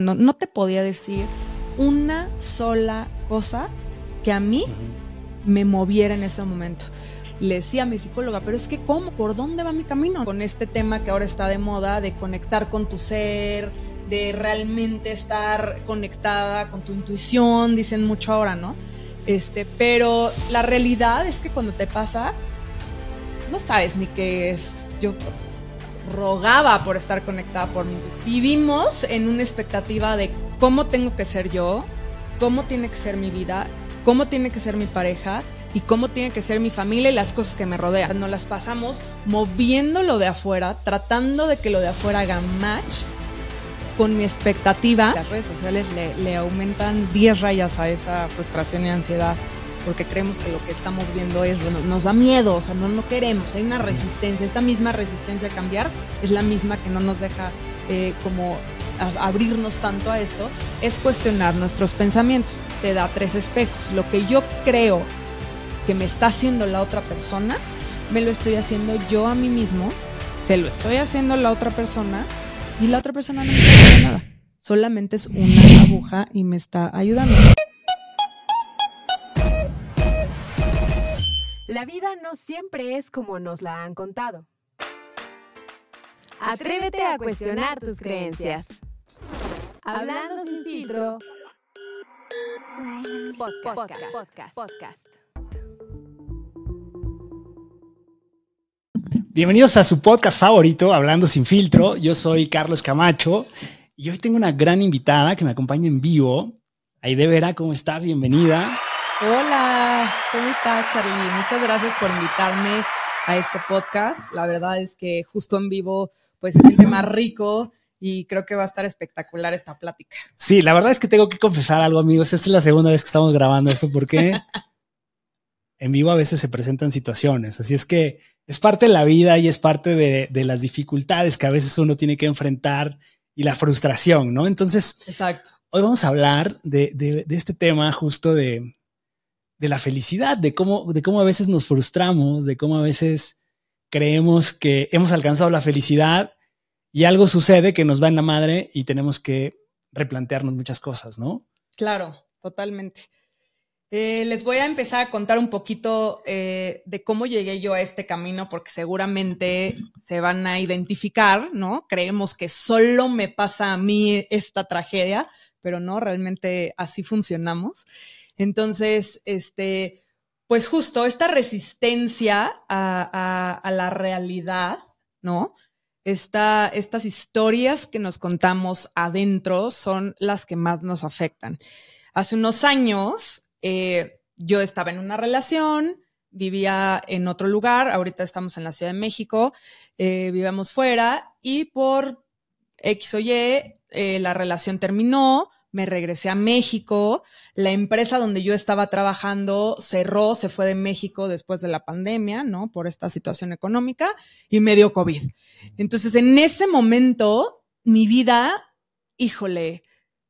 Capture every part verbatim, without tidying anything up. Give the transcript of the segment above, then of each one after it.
No, no te podía decir una sola cosa que a mí me moviera en ese momento. Le decía a mi psicóloga, pero es que ¿cómo? ¿Por dónde va mi camino? Con este tema que ahora está de moda, de conectar con tu ser, de realmente estar conectada con tu intuición, dicen mucho ahora, ¿no? Este, pero la realidad es que cuando te pasa, no sabes ni qué es. Yo rogaba por estar conectada por mi intuición. Vivimos en una expectativa de cómo tengo que ser yo, cómo tiene que ser mi vida, cómo tiene que ser mi pareja y cómo tiene que ser mi familia y las cosas que me rodean. Nos las pasamos moviendo lo de afuera, tratando de que lo de afuera haga match con mi expectativa. Las redes sociales le, le aumentan diez rayas a esa frustración y ansiedad, porque creemos que lo que estamos viendo es, bueno, nos da miedo, o sea, no, no queremos, hay una resistencia. Esta misma resistencia a cambiar es la misma que no nos deja eh, como a, abrirnos tanto a esto, es cuestionar nuestros pensamientos. Te da tres espejos. Lo que yo creo que me está haciendo la otra persona, me lo estoy haciendo yo a mí mismo, se lo estoy haciendo a la otra persona y la otra persona no me está haciendo nada. Solamente es una aguja y me está ayudando. La vida no siempre es como nos la han contado. Atrévete a cuestionar tus creencias. Hablando sin filtro. Podcast. Podcast. Podcast. Podcast. Bienvenidos a su podcast favorito, Hablando sin filtro. Yo soy Carlos Camacho y hoy tengo una gran invitada que me acompaña en vivo. Aide Vera, ¿cómo estás? Bienvenida. Hola, ¿cómo estás, Charlie? Muchas gracias por invitarme a este podcast. La verdad es que justo en vivo pues se siente más rico y creo que va a estar espectacular esta plática. Sí, la verdad es que tengo que confesar algo, amigos. Esta es la segunda vez que estamos grabando esto porque en vivo a veces se presentan situaciones. Así es que es parte de la vida y es parte de, de las dificultades que a veces uno tiene que enfrentar y la frustración, ¿no? Entonces, exacto. Hoy vamos a hablar de, de, de este tema justo de... de la felicidad, de cómo, de cómo a veces nos frustramos, de cómo a veces creemos que hemos alcanzado la felicidad y algo sucede que nos va en la madre y tenemos que replantearnos muchas cosas, ¿no? Claro, totalmente. Eh, les voy a empezar a contar un poquito eh, de cómo llegué yo a este camino, porque seguramente se van a identificar, ¿no? Creemos que solo me pasa a mí esta tragedia, pero no, realmente así funcionamos. Entonces, este, pues justo esta resistencia a, a, a la realidad, ¿no? Esta, estas historias que nos contamos adentro son las que más nos afectan. Hace unos años, eh, yo estaba en una relación, vivía en otro lugar, ahorita estamos en la Ciudad de México, eh, vivíamos fuera y por X o Y eh, la relación terminó. Me regresé a México, la empresa donde yo estaba trabajando cerró, se fue de México después de la pandemia, ¿no? Por esta situación económica y me dio COVID. Entonces, en ese momento, mi vida, híjole,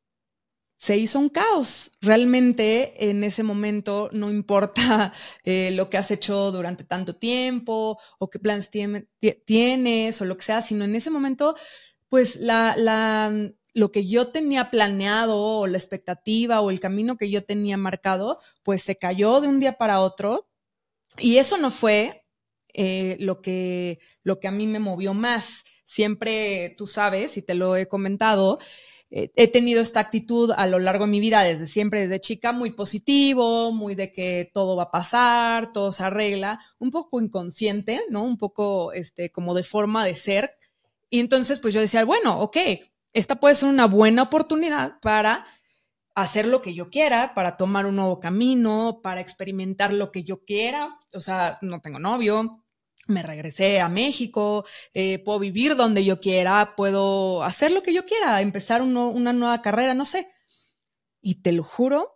se hizo un caos. Realmente, en ese momento, no importa eh, lo que has hecho durante tanto tiempo o qué planes tiene, tienes o lo que sea, sino en ese momento, pues la... la lo que yo tenía planeado o la expectativa o el camino que yo tenía marcado, pues se cayó de un día para otro. Y eso no fue eh, lo que, lo que a mí me movió más. Siempre, tú sabes, y te lo he comentado, eh, he tenido esta actitud a lo largo de mi vida, desde siempre, desde chica, muy positivo, muy de que todo va a pasar, todo se arregla, un poco inconsciente, ¿no? Un poco este, como de forma de ser. Y entonces, pues yo decía, bueno, ok, esta puede ser una buena oportunidad para hacer lo que yo quiera, para tomar un nuevo camino, para experimentar lo que yo quiera. O sea, no tengo novio, me regresé a México, eh, puedo vivir donde yo quiera, puedo hacer lo que yo quiera, empezar uno, una nueva carrera, no sé. Y te lo juro,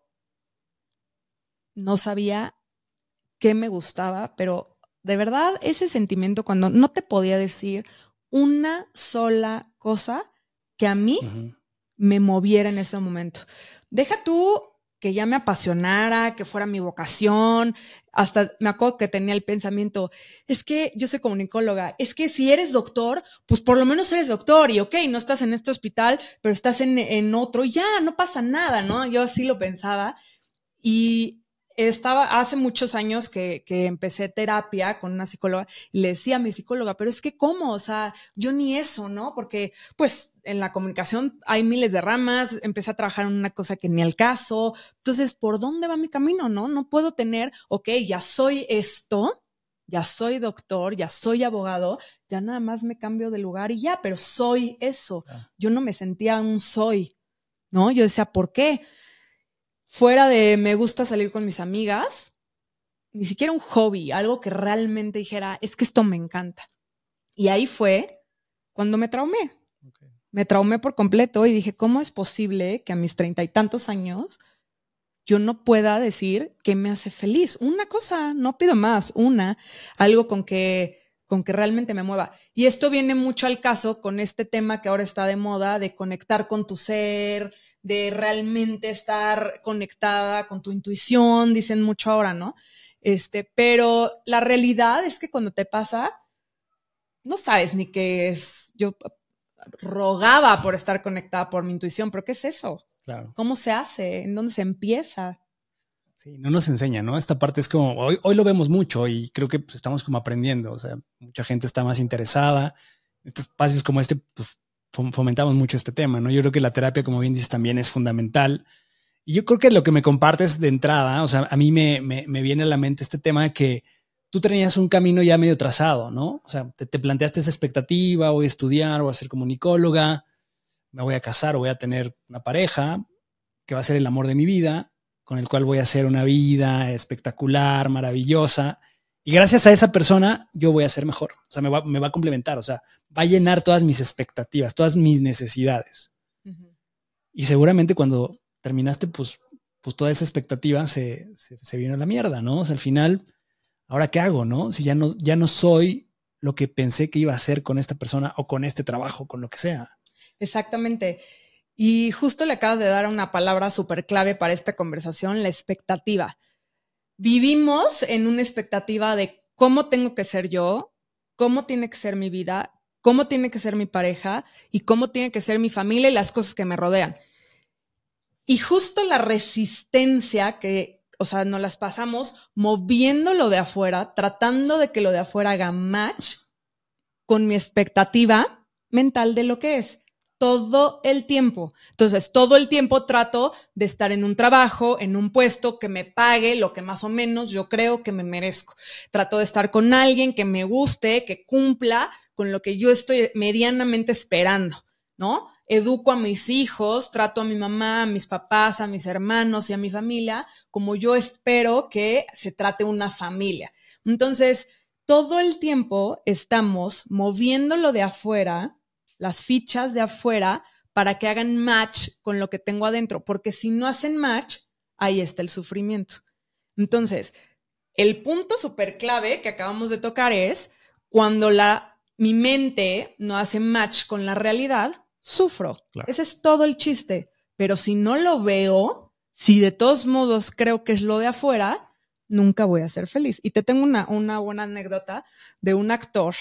no sabía qué me gustaba, pero de verdad ese sentimiento cuando no te podía decir una sola cosa que a mí uh-huh. me moviera en ese momento. Deja tú que ya me apasionara, que fuera mi vocación. Hasta me acuerdo que tenía el pensamiento, es que yo soy comunicóloga, es que si eres doctor, pues por lo menos eres doctor y ok, no estás en este hospital, pero estás en, en otro y ya, no pasa nada, ¿no? Yo así lo pensaba. Y estaba hace muchos años que, que empecé terapia con una psicóloga y le decía a mi psicóloga, pero es que ¿cómo? O sea, yo ni eso, ¿no? Porque pues en la comunicación hay miles de ramas, empecé a trabajar en una cosa que ni al caso. Entonces, ¿por dónde va mi camino? No, no puedo tener, ok, ya soy esto, ya soy doctor, ya soy abogado, ya nada más me cambio de lugar y ya, pero soy eso. Yo no me sentía un soy, ¿no? Yo decía, ¿por qué? Fuera de me gusta salir con mis amigas, ni siquiera un hobby, algo que realmente dijera, es que esto me encanta. Y ahí fue cuando me traumé. Okay. Me traumé por completo y dije, ¿cómo es posible que a mis treinta y tantos años yo no pueda decir qué me hace feliz? Una cosa, no pido más, una, algo con que, con que realmente me mueva. Y esto viene mucho al caso con este tema que ahora está de moda de conectar con tu ser, de realmente estar conectada con tu intuición, dicen mucho ahora, ¿no? Este, pero la realidad es que cuando te pasa, no sabes ni qué es. Yo rogaba por estar conectada por mi intuición, pero ¿qué es eso? Claro. ¿Cómo se hace? ¿En dónde se empieza? Sí, no nos enseña, ¿no? Esta parte es como, hoy, hoy lo vemos mucho y creo que pues, estamos como aprendiendo, o sea, mucha gente está más interesada. Estos espacios como este, pues, fomentamos mucho este tema, ¿no? Yo creo que la terapia, como bien dices, también es fundamental. Y yo creo que lo que me compartes de entrada, o sea, a mí me, me, me viene a la mente este tema de que tú tenías un camino ya medio trazado, ¿no? O sea, te, te planteaste esa expectativa, voy a estudiar, voy a ser comunicóloga, me voy a casar o voy a tener una pareja que va a ser el amor de mi vida, con el cual voy a hacer una vida espectacular, maravillosa. Y gracias a esa persona yo voy a ser mejor. O sea, me va, me va a complementar, o sea, va a llenar todas mis expectativas, todas mis necesidades. Uh-huh. Y seguramente cuando terminaste, pues, pues toda esa expectativa se, se, se vino a la mierda, ¿no? O sea, al final, ¿ahora qué hago, no? Si ya no, ya no soy lo que pensé que iba a ser con esta persona o con este trabajo, con lo que sea. Exactamente. Y justo le acabas de dar una palabra súper clave para esta conversación, la expectativa. Vivimos en una expectativa de cómo tengo que ser yo, cómo tiene que ser mi vida, cómo tiene que ser mi pareja y cómo tiene que ser mi familia y las cosas que me rodean. Y justo la resistencia que, o sea, nos las pasamos moviendo lo de afuera, tratando de que lo de afuera haga match con mi expectativa mental de lo que es. Todo el tiempo. Entonces, todo el tiempo trato de estar en un trabajo, en un puesto que me pague lo que más o menos yo creo que me merezco. Trato de estar con alguien que me guste, que cumpla con lo que yo estoy medianamente esperando, ¿no? Educo a mis hijos, trato a mi mamá, a mis papás, a mis hermanos y a mi familia como yo espero que se trate una familia. Entonces, todo el tiempo estamos moviéndolo de afuera, las fichas de afuera, para que hagan match con lo que tengo adentro, porque si no hacen match, ahí está el sufrimiento. Entonces, el punto súper clave que acabamos de tocar es cuando la, mi mente no hace match con la realidad, sufro. Claro. Ese es todo el chiste. Pero si no lo veo, si de todos modos creo que es lo de afuera, nunca voy a ser feliz. Y te tengo una, una buena anécdota de un actor,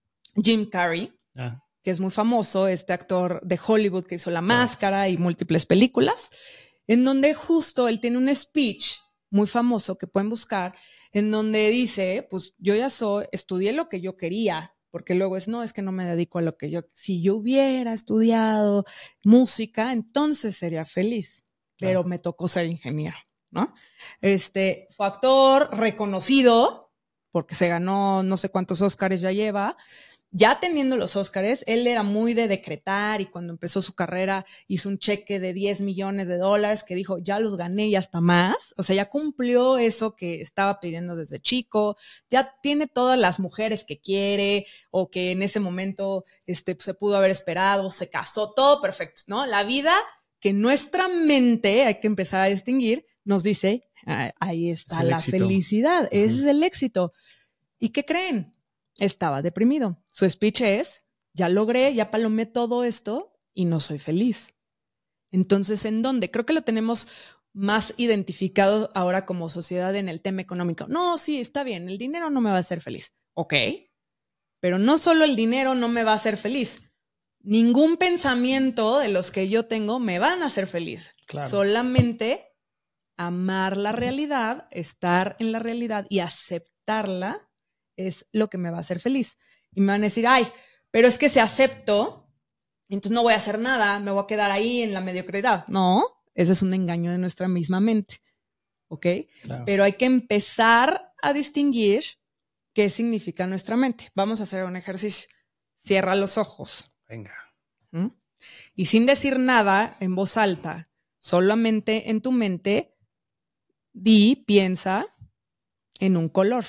Jim Carrey, ah. que es muy famoso, este actor de Hollywood que hizo La Máscara ah. y múltiples películas, en donde justo él tiene un speech muy famoso que pueden buscar, en donde dice, pues yo ya soy, estudié lo que yo quería, porque luego es, no, es que no me dedico a lo que yo, si yo hubiera estudiado música, entonces sería feliz, pero claro. me tocó ser ingeniero, ¿no? Este, fue actor reconocido, porque se ganó no sé cuántos Óscares ya lleva. Ya teniendo los Óscares, él era muy de decretar y cuando empezó su carrera hizo un cheque de diez millones de dólares que dijo, ya los gané y hasta más. O sea, ya cumplió eso que estaba pidiendo desde chico, ya tiene todas las mujeres que quiere o que en ese momento este, se pudo haber esperado, se casó, todo perfecto, ¿no? La vida que nuestra mente, hay que empezar a distinguir, nos dice, ah, ahí está la éxito. Felicidad, uh-huh. Ese es el éxito. ¿Y qué creen? Estaba deprimido. Su speech es, ya logré, ya palomé todo esto y no soy feliz. Entonces, ¿en dónde? Creo que lo tenemos más identificado ahora como sociedad en el tema económico. No, sí, está bien, el dinero no me va a hacer feliz. Ok, pero no solo el dinero no me va a hacer feliz. Ningún pensamiento de los que yo tengo me van a hacer feliz. Claro. Solamente amar la realidad, estar en la realidad y aceptarla es lo que me va a hacer feliz. Y me van a decir, ay, pero es que si acepto, entonces no voy a hacer nada, me voy a quedar ahí en la mediocridad. No, ese es un engaño de nuestra misma mente. ¿Ok? Claro. Pero hay que empezar a distinguir qué significa nuestra mente. Vamos a hacer un ejercicio. Cierra los ojos. Venga. ¿Mm? Y sin decir nada en voz alta, solamente en tu mente, di, piensa en un color.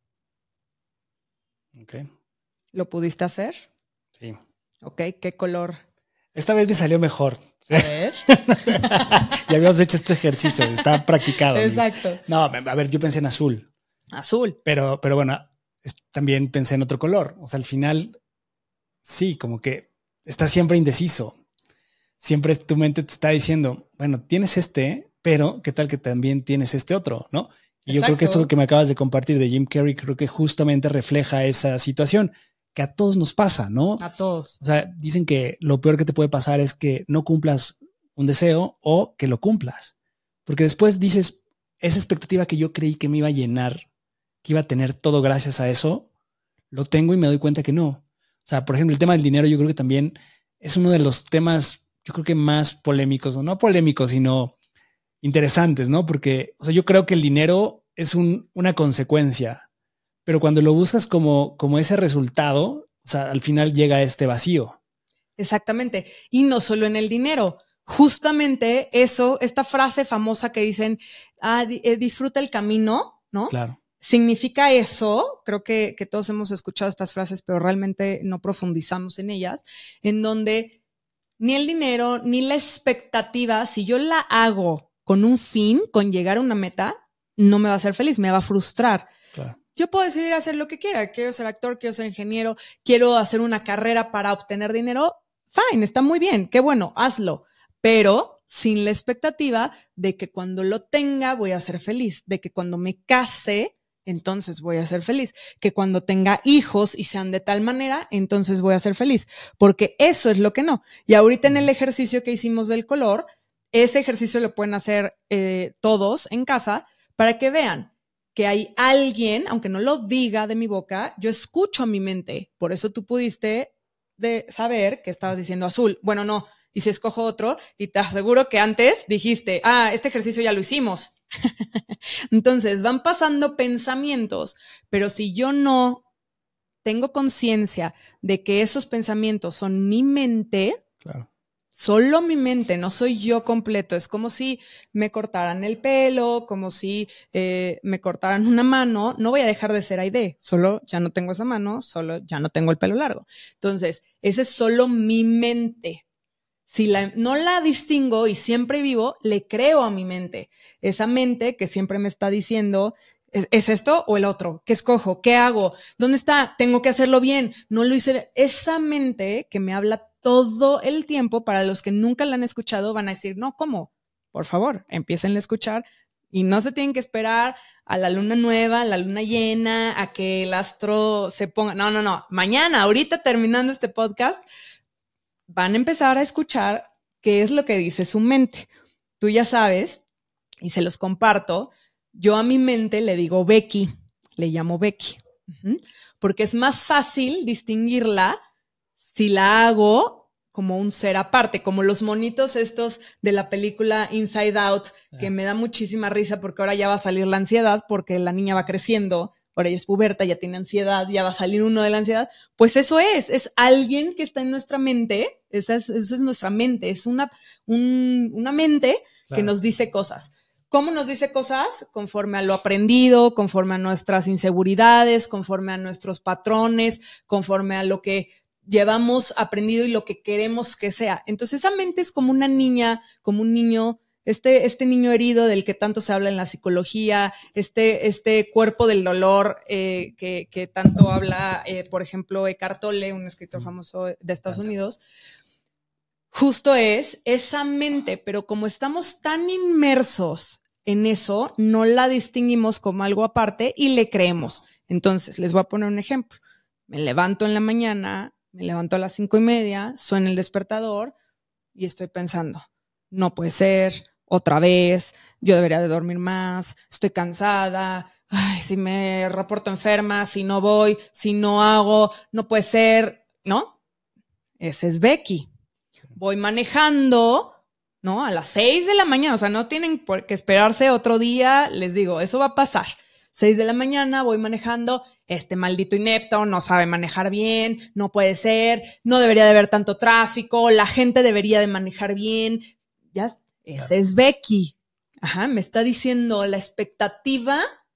Ok. ¿Lo pudiste hacer? Sí. Ok, ¿qué color? Esta vez me salió mejor. A ver. Ya habíamos hecho este ejercicio, está practicado. Exacto. No, a ver, yo pensé en azul. Azul. Pero, pero bueno, es, también pensé en otro color. O sea, al final, sí, como que estás siempre indeciso. Siempre tu mente te está diciendo, bueno, tienes este, pero ¿qué tal que también tienes este otro? ¿No? Y Exacto. Yo creo que esto que me acabas de compartir de Jim Carrey, creo que justamente refleja esa situación que a todos nos pasa, ¿no? A todos. O sea, dicen que lo peor que te puede pasar es que no cumplas un deseo o que lo cumplas. Porque después dices, esa expectativa que yo creí que me iba a llenar, que iba a tener todo gracias a eso, lo tengo y me doy cuenta que no. O sea, por ejemplo, el tema del dinero yo creo que también es uno de los temas, yo creo que más polémicos, o no polémicos, sino interesantes, ¿no? Porque, o sea, yo creo que el dinero es un, una consecuencia, pero cuando lo buscas como, como ese resultado, o sea, al final llega este vacío. Exactamente. Y no solo en el dinero. Justamente eso, esta frase famosa que dicen, ah, disfruta el camino, ¿no? Claro. Significa eso, creo que, que todos hemos escuchado estas frases, pero realmente no profundizamos en ellas, en donde ni el dinero, ni la expectativa, si yo la hago con un fin, con llegar a una meta, no me va a hacer feliz, me va a frustrar. Claro. Yo puedo decidir hacer lo que quiera. Quiero ser actor, quiero ser ingeniero, quiero hacer una carrera para obtener dinero. Fine, está muy bien, qué bueno, hazlo. Pero sin la expectativa de que cuando lo tenga voy a ser feliz, de que cuando me case, entonces voy a ser feliz, que cuando tenga hijos y sean de tal manera, entonces voy a ser feliz, porque eso es lo que no. Y ahorita en el ejercicio que hicimos del color, ese ejercicio lo pueden hacer eh, todos en casa para que vean que hay alguien, aunque no lo diga de mi boca, yo escucho a mi mente. Por eso tú pudiste de saber que estabas diciendo azul. Bueno, no. Y si escojo otro, y te aseguro que antes dijiste, ah, este ejercicio ya lo hicimos. Entonces van pasando pensamientos, pero si yo no tengo conciencia de que esos pensamientos son mi mente, claro. Solo mi mente, no soy yo completo. Es como si me cortaran el pelo, como si eh, me cortaran una mano. No voy a dejar de ser Aide, solo ya no tengo esa mano, solo ya no tengo el pelo largo. Entonces, ese es solo mi mente. Si la, no la distingo y siempre vivo, le creo a mi mente. Esa mente que siempre me está diciendo, ¿es, ¿es esto o el otro? ¿Qué escojo? ¿Qué hago? ¿Dónde está? Tengo que hacerlo bien. No lo hice bien. Esa mente que me habla todo el tiempo, para los que nunca la han escuchado, van a decir, no, ¿cómo? Por favor, empiecen a escuchar y no se tienen que esperar a la luna nueva, a la luna llena, a que el astro se ponga. No, no, no. Mañana, ahorita terminando este podcast, van a empezar a escuchar qué es lo que dice su mente. Tú ya sabes, y se los comparto, yo a mi mente le digo Becky, le llamo Becky, uh-huh, porque es más fácil distinguirla si la hago como un ser aparte, como los monitos estos de la película Inside Out, que me da muchísima risa porque ahora ya va a salir la ansiedad porque la niña va creciendo, ahora ella es puberta, ya tiene ansiedad, ya va a salir uno de la ansiedad. Pues eso es, es alguien que está en nuestra mente, esa es, eso es nuestra mente, es una, un, una mente claro. que nos dice cosas. ¿Cómo nos dice cosas? Conforme a lo aprendido, conforme a nuestras inseguridades, conforme a nuestros patrones, conforme a lo que llevamos aprendido y lo que queremos que sea. Entonces esa mente es como una niña, como un niño, este, este niño herido del que tanto se habla en la psicología, este, este cuerpo del dolor eh, que, que tanto habla, eh, por ejemplo, Eckhart Tolle, un escritor famoso de Estados Unidos. justo es esa mente, pero como estamos tan inmersos en eso, no la distinguimos como algo aparte y le creemos. Entonces, les voy a poner un ejemplo. Me levanto en la mañana, me levanto a las cinco y media, suena el despertador y estoy pensando, no puede ser, otra vez, yo debería de dormir más, estoy cansada, ay, si me reporto enferma, si no voy, si no hago, no puede ser, ¿no? Ese es Becky. Voy manejando, ¿no? A las seis de la mañana, o sea, no tienen por qué esperarse otro día, les digo, eso va a pasar. seis de la mañana, voy manejando, este maldito inepto no sabe manejar bien, no puede ser, no debería de haber tanto tráfico, la gente debería de manejar bien. Ya, ese es Becky. Ajá, me está diciendo la expectativa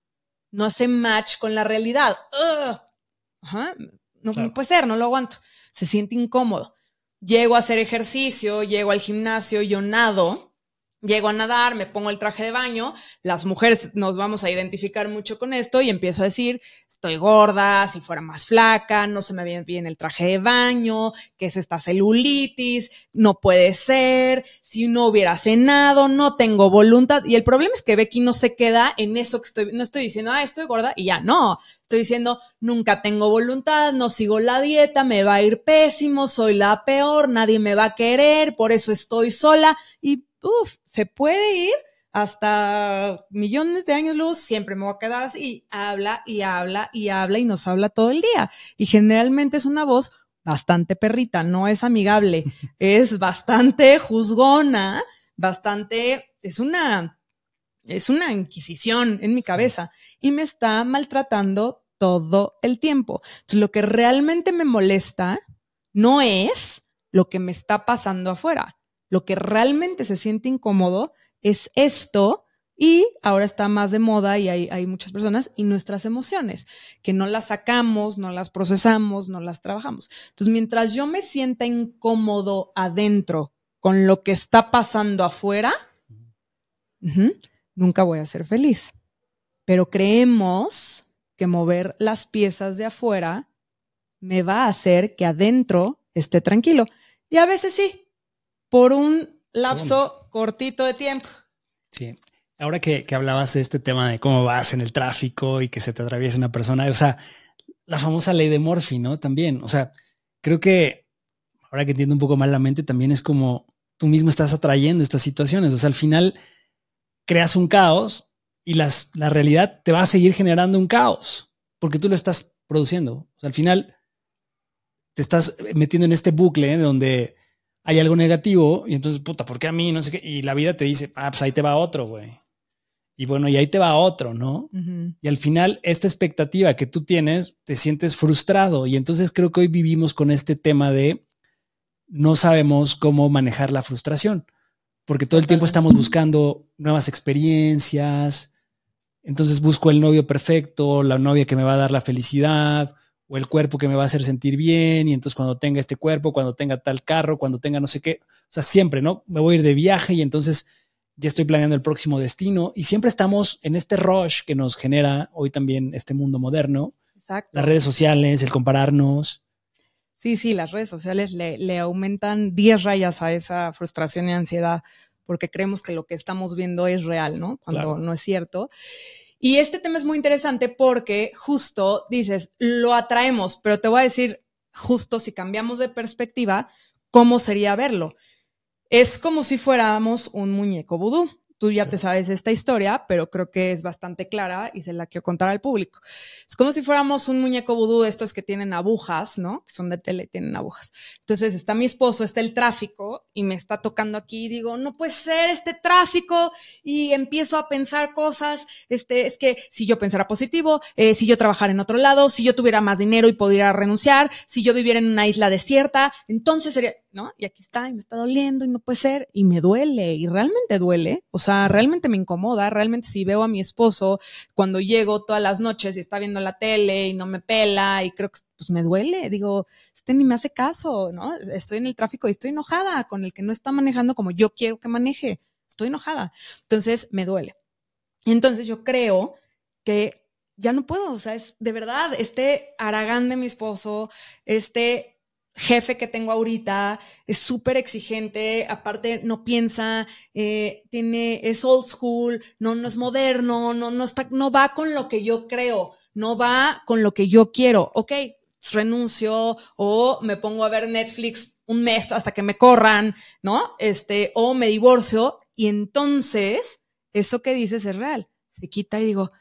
no hace match con la realidad. Ugh. Ajá, no, claro. No puede ser, no lo aguanto. Se siente incómodo. Llego a hacer ejercicio, llego al gimnasio, yo nado, llego a nadar, me pongo el traje de baño, las mujeres nos vamos a identificar mucho con esto y empiezo a decir, estoy gorda, si fuera más flaca, no se me ve bien el traje de baño, ¿qué es esta celulitis? No puede ser, si no hubiera cenado, no tengo voluntad. Y el problema es que Becky no se queda en eso que estoy, no estoy diciendo, ah, estoy gorda y ya, no. Estoy diciendo, nunca tengo voluntad, no sigo la dieta, me va a ir pésimo, soy la peor, nadie me va a querer, por eso estoy sola y uf, se puede ir hasta millones de años luz, siempre me voy a quedar así, y habla y habla y habla y nos habla todo el día. Y generalmente es una voz bastante perrita, no es amigable, es bastante juzgona, bastante, es una, es una inquisición en mi cabeza y me está maltratando todo el tiempo. Entonces, lo que realmente me molesta no es lo que me está pasando afuera. Lo que realmente se siente incómodo es esto y ahora está más de moda y hay, hay muchas personas y nuestras emociones, que no las sacamos, no las procesamos, no las trabajamos. Entonces, mientras yo me sienta incómodo adentro con lo que está pasando afuera, uh-huh, nunca voy a ser feliz. Pero creemos que mover las piezas de afuera me va a hacer que adentro esté tranquilo. Y a veces sí. Por un lapso sí, cortito de tiempo. Sí. Ahora que, que hablabas de este tema de cómo vas en el tráfico y que se te atraviesa una persona, o sea, la famosa ley de Murphy, ¿no? También, o sea, creo que ahora que entiendo un poco más la mente, también es como tú mismo estás atrayendo estas situaciones. O sea, al final creas un caos y las, la realidad te va a seguir generando un caos porque tú lo estás produciendo. O sea, al final te estás metiendo en este bucle ¿eh? donde hay algo negativo y entonces, puta, ¿por qué a mí? No sé qué. Y la vida te dice, ah, pues ahí te va otro, güey. Y bueno, y ahí te va otro, ¿no? Uh-huh. Y al final, esta expectativa que tú tienes, te sientes frustrado. Y entonces creo que hoy vivimos con este tema de no sabemos cómo manejar la frustración, porque todo el tiempo estamos buscando nuevas experiencias. Entonces busco el novio perfecto, la novia que me va a dar la felicidad, o el cuerpo que me va a hacer sentir bien, y entonces cuando tenga este cuerpo, cuando tenga tal carro, cuando tenga no sé qué, o sea, siempre, ¿no? Me voy a ir de viaje y entonces ya estoy planeando el próximo destino y siempre estamos en este rush que nos genera hoy también este mundo moderno. Exacto. Las redes sociales, el compararnos. Sí, sí, las redes sociales le, le aumentan diez rayas a esa frustración y ansiedad porque creemos que lo que estamos viendo es real, ¿no? Cuando claro. no es cierto. Y este tema es muy interesante porque justo dices, lo atraemos, pero te voy a decir, justo si cambiamos de perspectiva, ¿cómo sería verlo? Es como si fuéramos un muñeco vudú. Tú ya te sabes esta historia, pero creo que es bastante clara y se la quiero contar al público. Es como si fuéramos un muñeco vudú, estos que tienen agujas, ¿no? Que son de tele, tienen agujas. Entonces está mi esposo, está el tráfico y me está tocando aquí y digo, no puede ser este tráfico y empiezo a pensar cosas. Este, es que si yo pensara positivo, eh, si yo trabajara en otro lado, si yo tuviera más dinero y pudiera renunciar, si yo viviera en una isla desierta, entonces sería, ¿no? Y aquí está y me está doliendo y no puede ser y me duele y realmente duele. O sea, O sea, realmente me incomoda, realmente si veo a mi esposo cuando llego todas las noches y está viendo la tele y no me pela y creo que pues me duele, digo, este ni me hace caso, ¿no? Estoy en el tráfico y estoy enojada con el que no está manejando como yo quiero que maneje, estoy enojada, entonces me duele. Y entonces yo creo que ya no puedo, o sea, es de verdad, este haragán de mi esposo, este jefe que tengo ahorita es súper exigente, aparte no piensa, eh, tiene, es old school, no, no es moderno, no, no, está, no va con lo que yo creo, no va con lo que yo quiero. Ok, renuncio o me pongo a ver Netflix un mes hasta que me corran, ¿no? Este, o me divorcio y entonces eso que dices es real. Se quita y digo,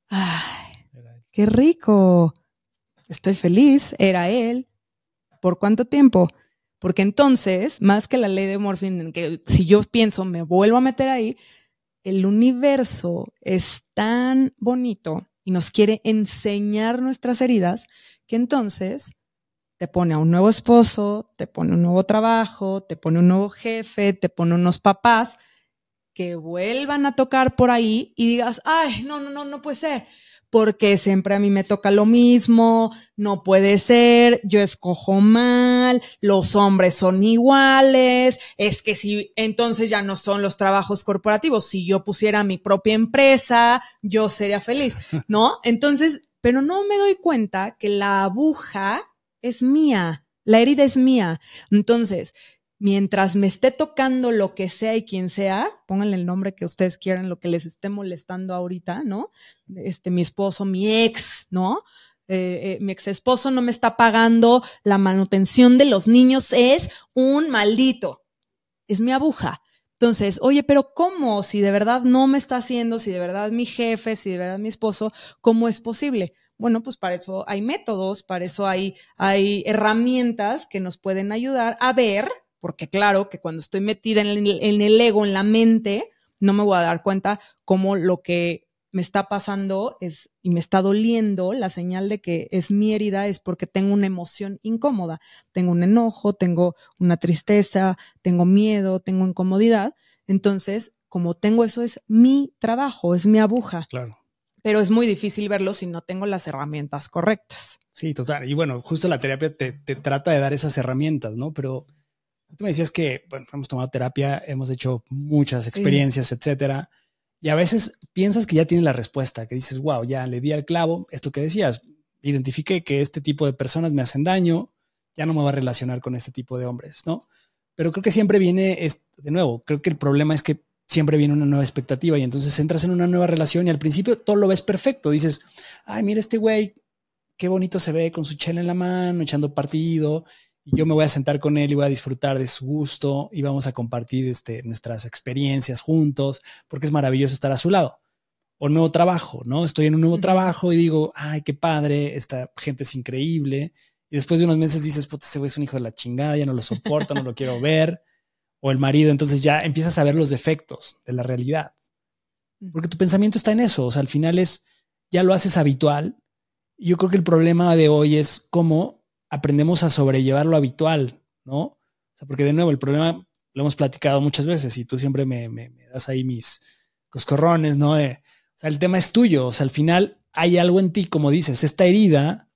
ay, qué rico, estoy feliz, era él. ¿Por cuánto tiempo? Porque entonces, más que la ley de Murphy, en que si yo pienso me vuelvo a meter ahí, el universo es tan bonito y nos quiere enseñar nuestras heridas que entonces te pone a un nuevo esposo, te pone un nuevo trabajo, te pone un nuevo jefe, te pone unos papás que vuelvan a tocar por ahí y digas, ay, no, no, no, no puede ser. Porque siempre a mí me toca lo mismo, no puede ser, yo escojo mal, los hombres son iguales, es que si entonces ya no son los trabajos corporativos, si yo pusiera mi propia empresa, yo sería feliz, ¿no? Entonces, pero no me doy cuenta que la aguja es mía, la herida es mía. Entonces, mientras me esté tocando lo que sea y quien sea, pónganle el nombre que ustedes quieran, lo que les esté molestando ahorita, ¿no? Este, mi esposo, mi ex, ¿no? Eh, eh, mi ex esposo no me está pagando la manutención de los niños, es un maldito, es mi aguja. Entonces, oye, pero ¿cómo? Si de verdad no me está haciendo, si de verdad mi jefe, si de verdad mi esposo, ¿cómo es posible? Bueno, pues para eso hay métodos, para eso hay, hay herramientas que nos pueden ayudar a ver. Porque claro que cuando estoy metida en el, en el ego, en la mente, no me voy a dar cuenta cómo lo que me está pasando es y me está doliendo, la señal de que es mi herida es porque tengo una emoción incómoda. Tengo un enojo, tengo una tristeza, tengo miedo, tengo incomodidad. Entonces, como tengo eso, es mi trabajo, es mi aguja. Claro. Pero es muy difícil verlo si no tengo las herramientas correctas. Sí, total. Y bueno, justo la terapia te, te trata de dar esas herramientas, ¿no? Pero tú me decías que, bueno, hemos tomado terapia, hemos hecho muchas experiencias, sí, etcétera. Y a veces piensas que ya tienes la respuesta, que dices, wow, ya le di al clavo, esto que decías, identifiqué que este tipo de personas me hacen daño, ya no me voy a relacionar con este tipo de hombres, ¿no? Pero creo que siempre viene, es, de nuevo, creo que el problema es que siempre viene una nueva expectativa y entonces entras en una nueva relación y al principio todo lo ves perfecto. Dices, ay, mira este güey, qué bonito se ve con su chela en la mano, echando partido. Y yo me voy a sentar con él y voy a disfrutar de su gusto y vamos a compartir este, nuestras experiencias juntos porque es maravilloso estar a su lado. O nuevo trabajo, ¿no? Estoy en un nuevo uh-huh. trabajo y digo, ay, qué padre, esta gente es increíble. Y después de unos meses dices, puta, ese güey es un hijo de la chingada, ya no lo soporto, no lo quiero ver. O el marido, entonces ya empiezas a ver los defectos de la realidad. Porque tu pensamiento está en eso. O sea, al final es, ya lo haces habitual. Y yo creo que el problema de hoy es cómo aprendemos a sobrellevar lo habitual, ¿no? O sea, porque de nuevo, el problema lo hemos platicado muchas veces y tú siempre me, me, me das ahí mis coscorrones, ¿no? De, o sea, el tema es tuyo. O sea, al final hay algo en ti, como dices, esta herida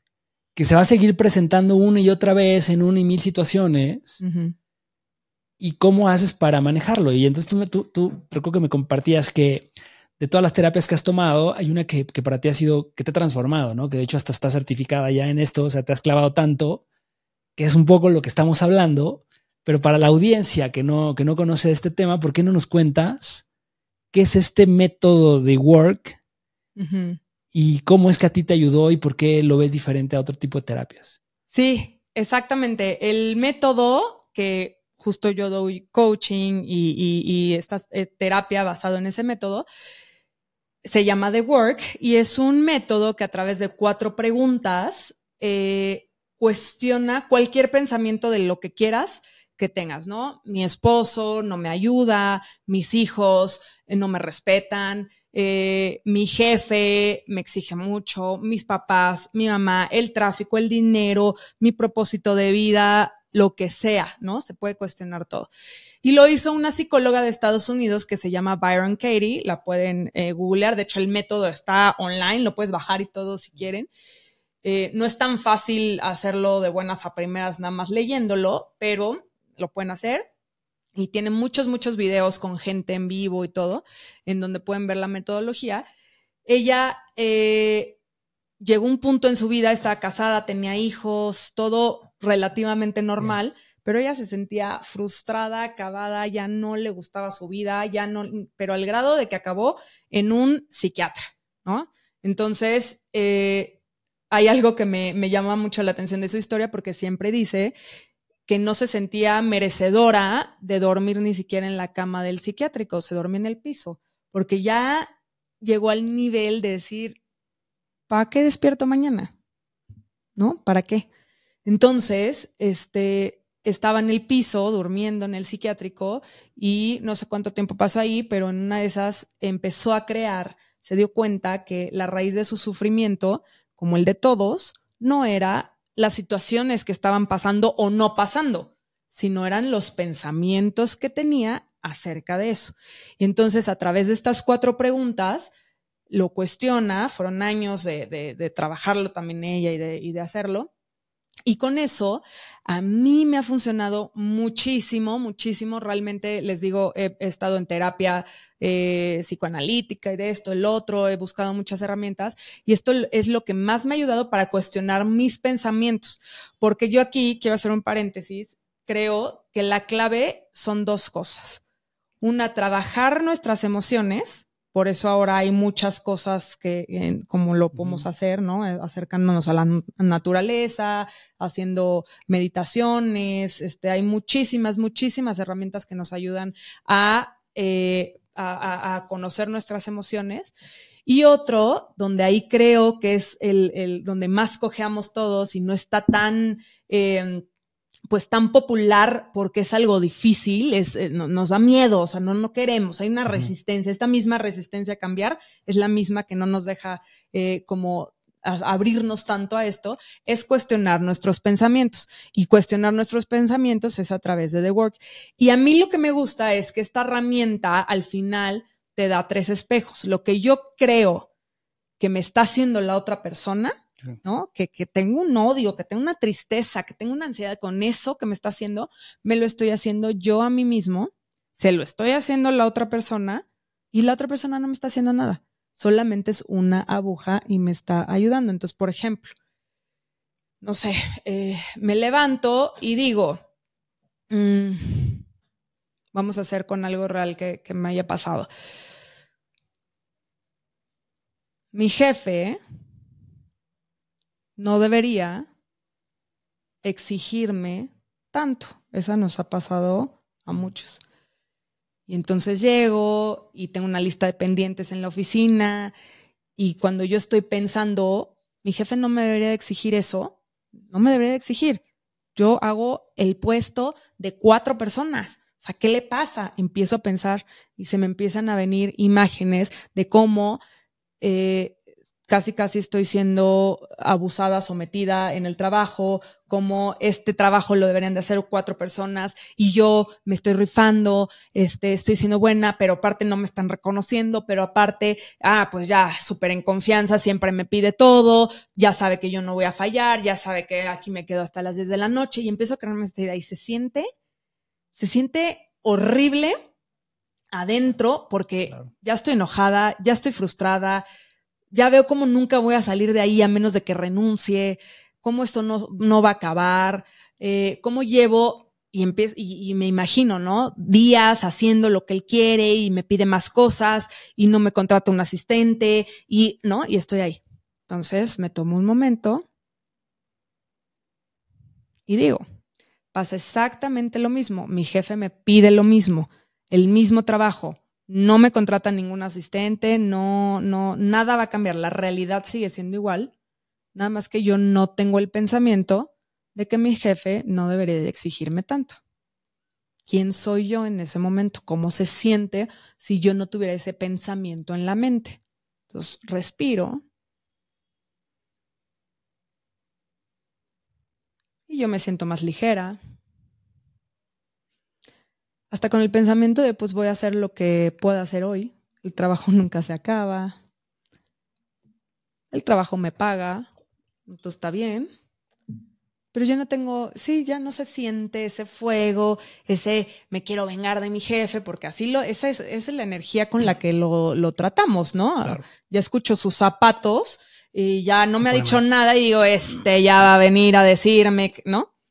que se va a seguir presentando una y otra vez en una y mil situaciones. Uh-huh. ¿Y cómo haces para manejarlo? Y entonces tú, tú, tú creo que me compartías que de todas las terapias que has tomado, hay una que, que para ti ha sido, que te ha transformado, ¿no? Que de hecho hasta está certificada ya en esto, o sea, te has clavado tanto, que es un poco lo que estamos hablando, pero para la audiencia que no, que no conoce este tema, ¿por qué no nos cuentas qué es este método de work uh-huh. y cómo es que a ti te ayudó y por qué lo ves diferente a otro tipo de terapias? Sí, exactamente. El método que justo yo doy coaching y, y, y esta eh, terapia basado en ese método se llama The Work y es un método que a través de cuatro preguntas eh, cuestiona cualquier pensamiento de lo que quieras que tengas, ¿no? Mi esposo no me ayuda, mis hijos eh, no me respetan, eh, mi jefe me exige mucho, mis papás, mi mamá, el tráfico, el dinero, mi propósito de vida, lo que sea, ¿no? Se puede cuestionar todo. Y lo hizo una psicóloga de Estados Unidos que se llama Byron Katie, la pueden eh, googlear, de hecho el método está online, lo puedes bajar y todo si quieren. Eh, no es tan fácil hacerlo de buenas a primeras nada más leyéndolo, pero lo pueden hacer. Y tiene muchos, muchos videos con gente en vivo y todo, en donde pueden ver la metodología. Ella eh, llegó a un punto en su vida, estaba casada, tenía hijos, todo relativamente normal, bien. Pero ella se sentía frustrada, acabada, ya no le gustaba su vida, ya no, pero al grado de que acabó en un psiquiatra, ¿no? Entonces, eh, hay algo que me, me llama mucho la atención de su historia porque siempre dice que no se sentía merecedora de dormir ni siquiera en la cama del psiquiátrico, se dormía en el piso, porque ya llegó al nivel de decir, ¿para qué despierto mañana? ¿No? ¿Para qué? Entonces, este, estaba en el piso durmiendo en el psiquiátrico y no sé cuánto tiempo pasó ahí, pero en una de esas empezó a crear, se dio cuenta que la raíz de su sufrimiento, como el de todos, no era las situaciones que estaban pasando o no pasando, sino eran los pensamientos que tenía acerca de eso. Y entonces, a través de estas cuatro preguntas, lo cuestiona, fueron años de, de, de trabajarlo también ella y de, y de hacerlo. Y con eso, a mí me ha funcionado muchísimo, muchísimo. Realmente, les digo, he, he estado en terapia eh, psicoanalítica y de esto, el otro, he buscado muchas herramientas y esto es lo que más me ha ayudado para cuestionar mis pensamientos. Porque yo aquí, quiero hacer un paréntesis, creo que la clave son dos cosas. Una, trabajar nuestras emociones. Por eso ahora hay muchas cosas que, eh, como lo podemos hacer, ¿no? Acercándonos a la naturaleza, haciendo meditaciones, este, hay muchísimas, muchísimas herramientas que nos ayudan a, eh, a, a conocer nuestras emociones. Y otro, donde ahí creo que es el, el donde más cojeamos todos y no está tan... Eh, pues tan popular porque es algo difícil, es, eh, no, nos da miedo, o sea, no, no queremos, hay una uh-huh. resistencia, esta misma resistencia a cambiar es la misma que no nos deja eh, como a, abrirnos tanto a esto, es cuestionar nuestros pensamientos y cuestionar nuestros pensamientos es a través de The Work. Y a mí lo que me gusta es que esta herramienta al final te da tres espejos, lo que yo creo que me está haciendo la otra persona, ¿no? Que, que tengo un odio, que tengo una tristeza, que tengo una ansiedad con eso que me está haciendo, me lo estoy haciendo yo a mí mismo, se lo estoy haciendo a la otra persona y la otra persona no me está haciendo nada. Solamente es una aguja y me está ayudando. Entonces, por ejemplo, no sé, eh, me levanto y digo, mmm, vamos a hacer con algo real que, que me haya pasado. Mi jefe no debería exigirme tanto. Esa nos ha pasado a muchos. Y entonces llego y tengo una lista de pendientes en la oficina y cuando yo estoy pensando, mi jefe no me debería de exigir eso, no me debería de exigir. Yo hago el puesto de cuatro personas. O sea, ¿qué le pasa? Empiezo a pensar y se me empiezan a venir imágenes de cómo eh, casi casi estoy siendo abusada, sometida en el trabajo, como este trabajo lo deberían de hacer cuatro personas y yo me estoy rifando, este, estoy siendo buena, pero aparte no me están reconociendo, pero aparte, ah, pues ya súper en confianza, siempre me pide todo, ya sabe que yo no voy a fallar, ya sabe que aquí me quedo hasta las diez de la noche y empiezo a crearme esta idea y se siente, se siente horrible adentro porque claro. Ya estoy enojada, ya estoy frustrada, ya veo cómo nunca voy a salir de ahí a menos de que renuncie, cómo esto no, no va a acabar, eh, cómo llevo y, empiezo, y, y me imagino, ¿no? Días haciendo lo que él quiere y me pide más cosas y no me contrata un asistente y, ¿no? Y estoy ahí. Entonces me tomo un momento y digo, pasa exactamente lo mismo. Mi jefe me pide lo mismo, el mismo trabajo. No me contrata ningún asistente, no, no, nada va a cambiar. La realidad sigue siendo igual, nada más que yo no tengo el pensamiento de que mi jefe no debería de exigirme tanto. ¿Quién soy yo en ese momento? ¿Cómo se siente si yo no tuviera ese pensamiento en la mente? Entonces, respiro y yo me siento más ligera. Hasta con el pensamiento de pues voy a hacer lo que pueda hacer hoy. El trabajo nunca se acaba. El trabajo me paga. Entonces está bien. Pero yo no tengo, sí, ya no se siente ese fuego, ese me quiero vengar de mi jefe, porque así lo, esa es, esa es la energía con la que lo, lo tratamos, ¿no? Claro. Ya escucho sus zapatos y ya no me ha dicho nada y digo, este ya va a venir a decirme, ¿no?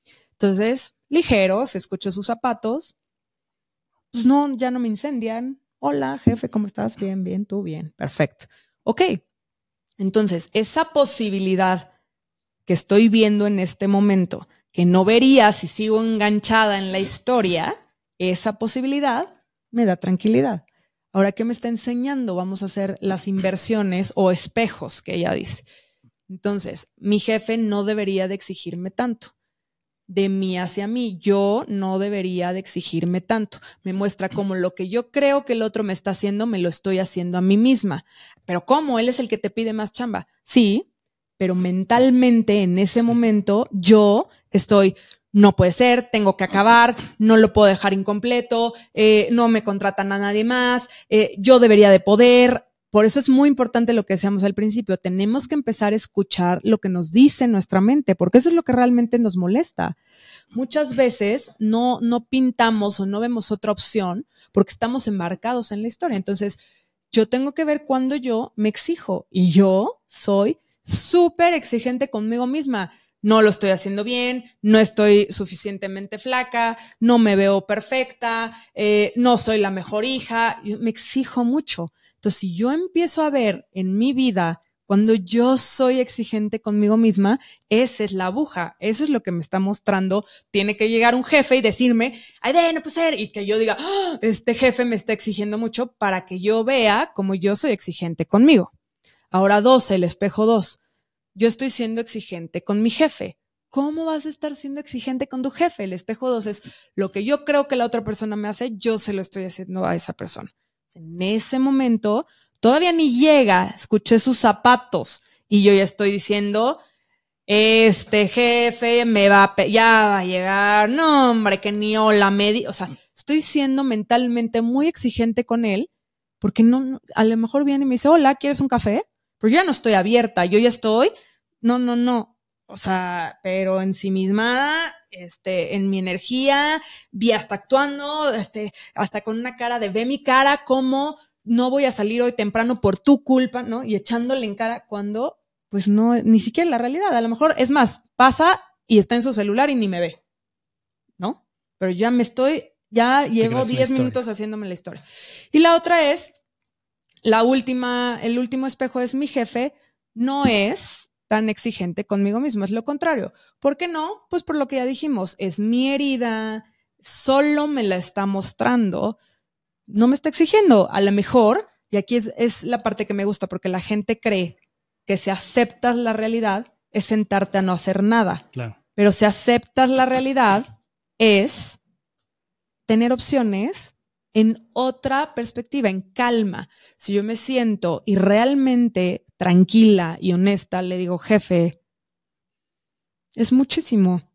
Entonces, ligeros, escucho sus zapatos, pues no, ya no me incendian. Hola, jefe, ¿cómo estás? Bien, bien, tú bien, perfecto. Ok, entonces esa posibilidad que estoy viendo en este momento, que no vería si sigo enganchada en la historia, esa posibilidad me da tranquilidad. Ahora, ¿qué me está enseñando? Vamos a hacer las inversiones o espejos que ella dice. Entonces, mi jefe no debería de exigirme tanto. De mí hacia mí, yo no debería de exigirme tanto. Me muestra cómo lo que yo creo que el otro me está haciendo, me lo estoy haciendo a mí misma. Pero ¿cómo? Él es el que te pide más chamba. Sí, pero mentalmente en ese sí. momento yo estoy, no puede ser, tengo que acabar, no lo puedo dejar incompleto, eh, no me contratan a nadie más, eh, yo debería de poder. Por eso es muy importante lo que decíamos al principio. Tenemos que empezar a escuchar lo que nos dice nuestra mente, porque eso es lo que realmente nos molesta. Muchas veces no, no pintamos o no vemos otra opción porque estamos embarcados en la historia. Entonces, yo tengo que ver cuándo yo me exijo y yo soy súper exigente conmigo misma. No lo estoy haciendo bien, no estoy suficientemente flaca, no me veo perfecta, eh, no soy la mejor hija. Yo me exijo mucho. Entonces, si yo empiezo a ver en mi vida cuando yo soy exigente conmigo misma, esa es la aguja. Eso es lo que me está mostrando. Tiene que llegar un jefe y decirme, ay, de, no puede ser. Y que yo diga, oh, este jefe me está exigiendo mucho para que yo vea cómo yo soy exigente conmigo. Ahora dos, el espejo dos. Yo estoy siendo exigente con mi jefe. ¿Cómo vas a estar siendo exigente con tu jefe? El espejo dos es lo que yo creo que la otra persona me hace, yo se lo estoy haciendo a esa persona. En ese momento, todavía ni llega, escuché sus zapatos y yo ya estoy diciendo, este jefe me va a, pe- ya va a llegar, no hombre, que ni hola me di, o sea, estoy siendo mentalmente muy exigente con él, porque no, a lo mejor viene y me dice, hola, ¿quieres un café? Pero yo ya no estoy abierta, yo ya estoy, no, no, no, o sea, pero ensimismada, este, en mi energía, vi hasta actuando, este, hasta con una cara de ve mi cara, cómo no voy a salir hoy temprano por tu culpa, ¿no? Y echándole en cara cuando, pues no, ni siquiera la realidad. A lo mejor, es más, pasa y está en su celular y ni me ve, ¿no? Pero ya me estoy, ya llevo diez minutos haciéndome la historia. Y la otra es, la última, el último espejo es mi jefe, no es tan exigente conmigo mismo, es lo contrario. ¿Por qué no? Pues por lo que ya dijimos, es mi herida, solo me la está mostrando, no me está exigiendo. A lo mejor, y aquí es, es la parte que me gusta, porque la gente cree que si aceptas la realidad es sentarte a no hacer nada. Claro. Pero si aceptas la realidad es tener opciones en otra perspectiva, en calma. Si yo me siento y realmente tranquila y honesta, le digo, jefe, es muchísimo.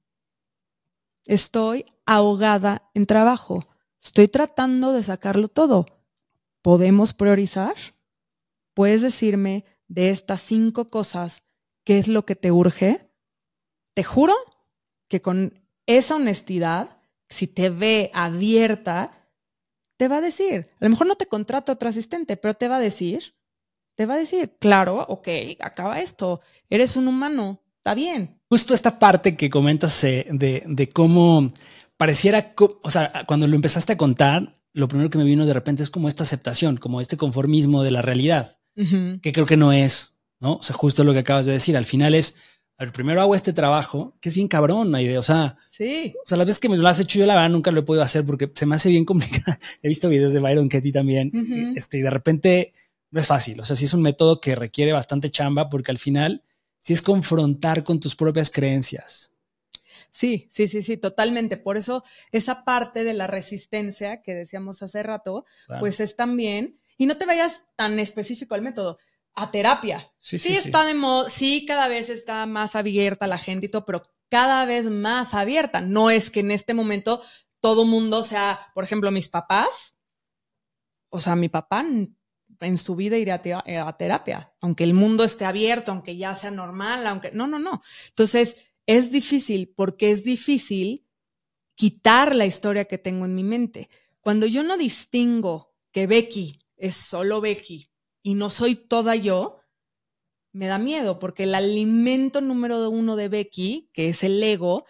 Estoy ahogada en trabajo. Estoy tratando de sacarlo todo. ¿Podemos priorizar? ¿Puedes decirme de estas cinco cosas qué es lo que te urge? Te juro que con esa honestidad, si te ve abierta, te va a decir, a lo mejor no te contrata otro asistente, pero te va a decir, te va a decir, claro, ok, acaba esto, eres un humano, está bien. Justo esta parte que comentas eh, de, de cómo pareciera, o sea, cuando lo empezaste a contar, lo primero que me vino de repente es como esta aceptación, como este conformismo de la realidad, uh-huh. que creo que no es, ¿no? O sea, justo lo que acabas de decir, al final es, a ver, primero hago este trabajo, que es bien cabrón la idea, o sea, sí. O sea, las veces que me lo has hecho yo, la verdad, nunca lo he podido hacer porque se me hace bien complicado. He visto videos de Byron Katie también, uh-huh. este, y de repente no es fácil, o sea, sí es un método que requiere bastante chamba porque al final sí es confrontar con tus propias creencias. Sí, sí, sí, sí, totalmente. Por eso esa parte de la resistencia que decíamos hace rato, claro. pues es también, y no te vayas tan específico al método, a terapia. Sí, sí, sí está sí. de moda, sí, cada vez está más abierta la gente y todo, pero cada vez más abierta. No es que en este momento todo mundo sea, por ejemplo, mis papás, o sea, mi papá en su vida iría a terapia, aunque el mundo esté abierto, aunque ya sea normal, aunque, no, no, no. Entonces, es difícil porque es difícil quitar la historia que tengo en mi mente. Cuando yo no distingo que Becky es solo Becky y no soy toda yo, me da miedo porque el alimento número uno de Becky, que es el ego,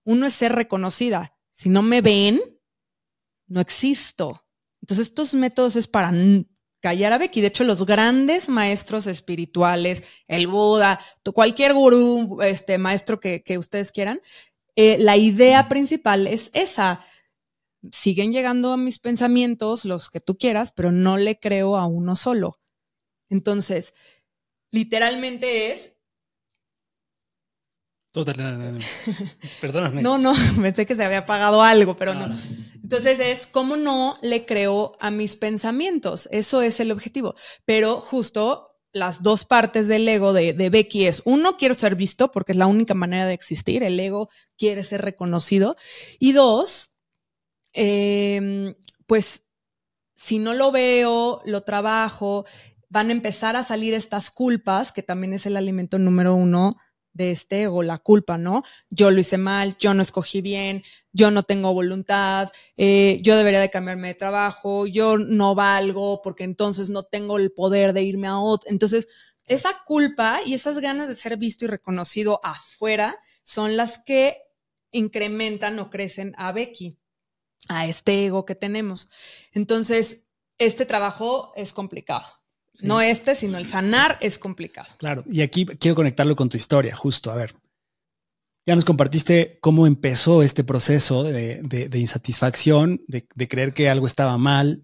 Uno es ser reconocida. Si no me ven, no existo. Entonces, estos métodos es para callar a Becky. De hecho, los grandes maestros espirituales, el Buda, cualquier gurú, este, maestro que, que ustedes quieran, eh, la idea principal es esa. Siguen llegando a mis pensamientos, los que tú quieras, pero no le creo a uno solo. Entonces, literalmente es... Total, perdóname. No, no, pensé que se había apagado algo, pero no. no. Entonces es cómo no le creo a mis pensamientos. Eso es el objetivo. Pero justo las dos partes del ego de, de Becky es, uno, quiero ser visto porque es la única manera de existir. El ego quiere ser reconocido. Y dos, eh, pues si no lo veo, lo trabajo, van a empezar a salir estas culpas, que también es el alimento número uno de este ego, la culpa, ¿no? Yo lo hice mal, yo no escogí bien, yo no tengo voluntad, eh, yo debería de cambiarme de trabajo, yo no valgo porque entonces no tengo el poder de irme a otro. Entonces, esa culpa y esas ganas de ser visto y reconocido afuera son las que incrementan o crecen a Becky, a este ego que tenemos. Entonces, este trabajo es complicado. Sí. No este, sino el sanar es complicado. Claro, y aquí quiero conectarlo con tu historia, justo. A ver, ya nos compartiste cómo empezó este proceso de, de, de insatisfacción, de, de creer que algo estaba mal,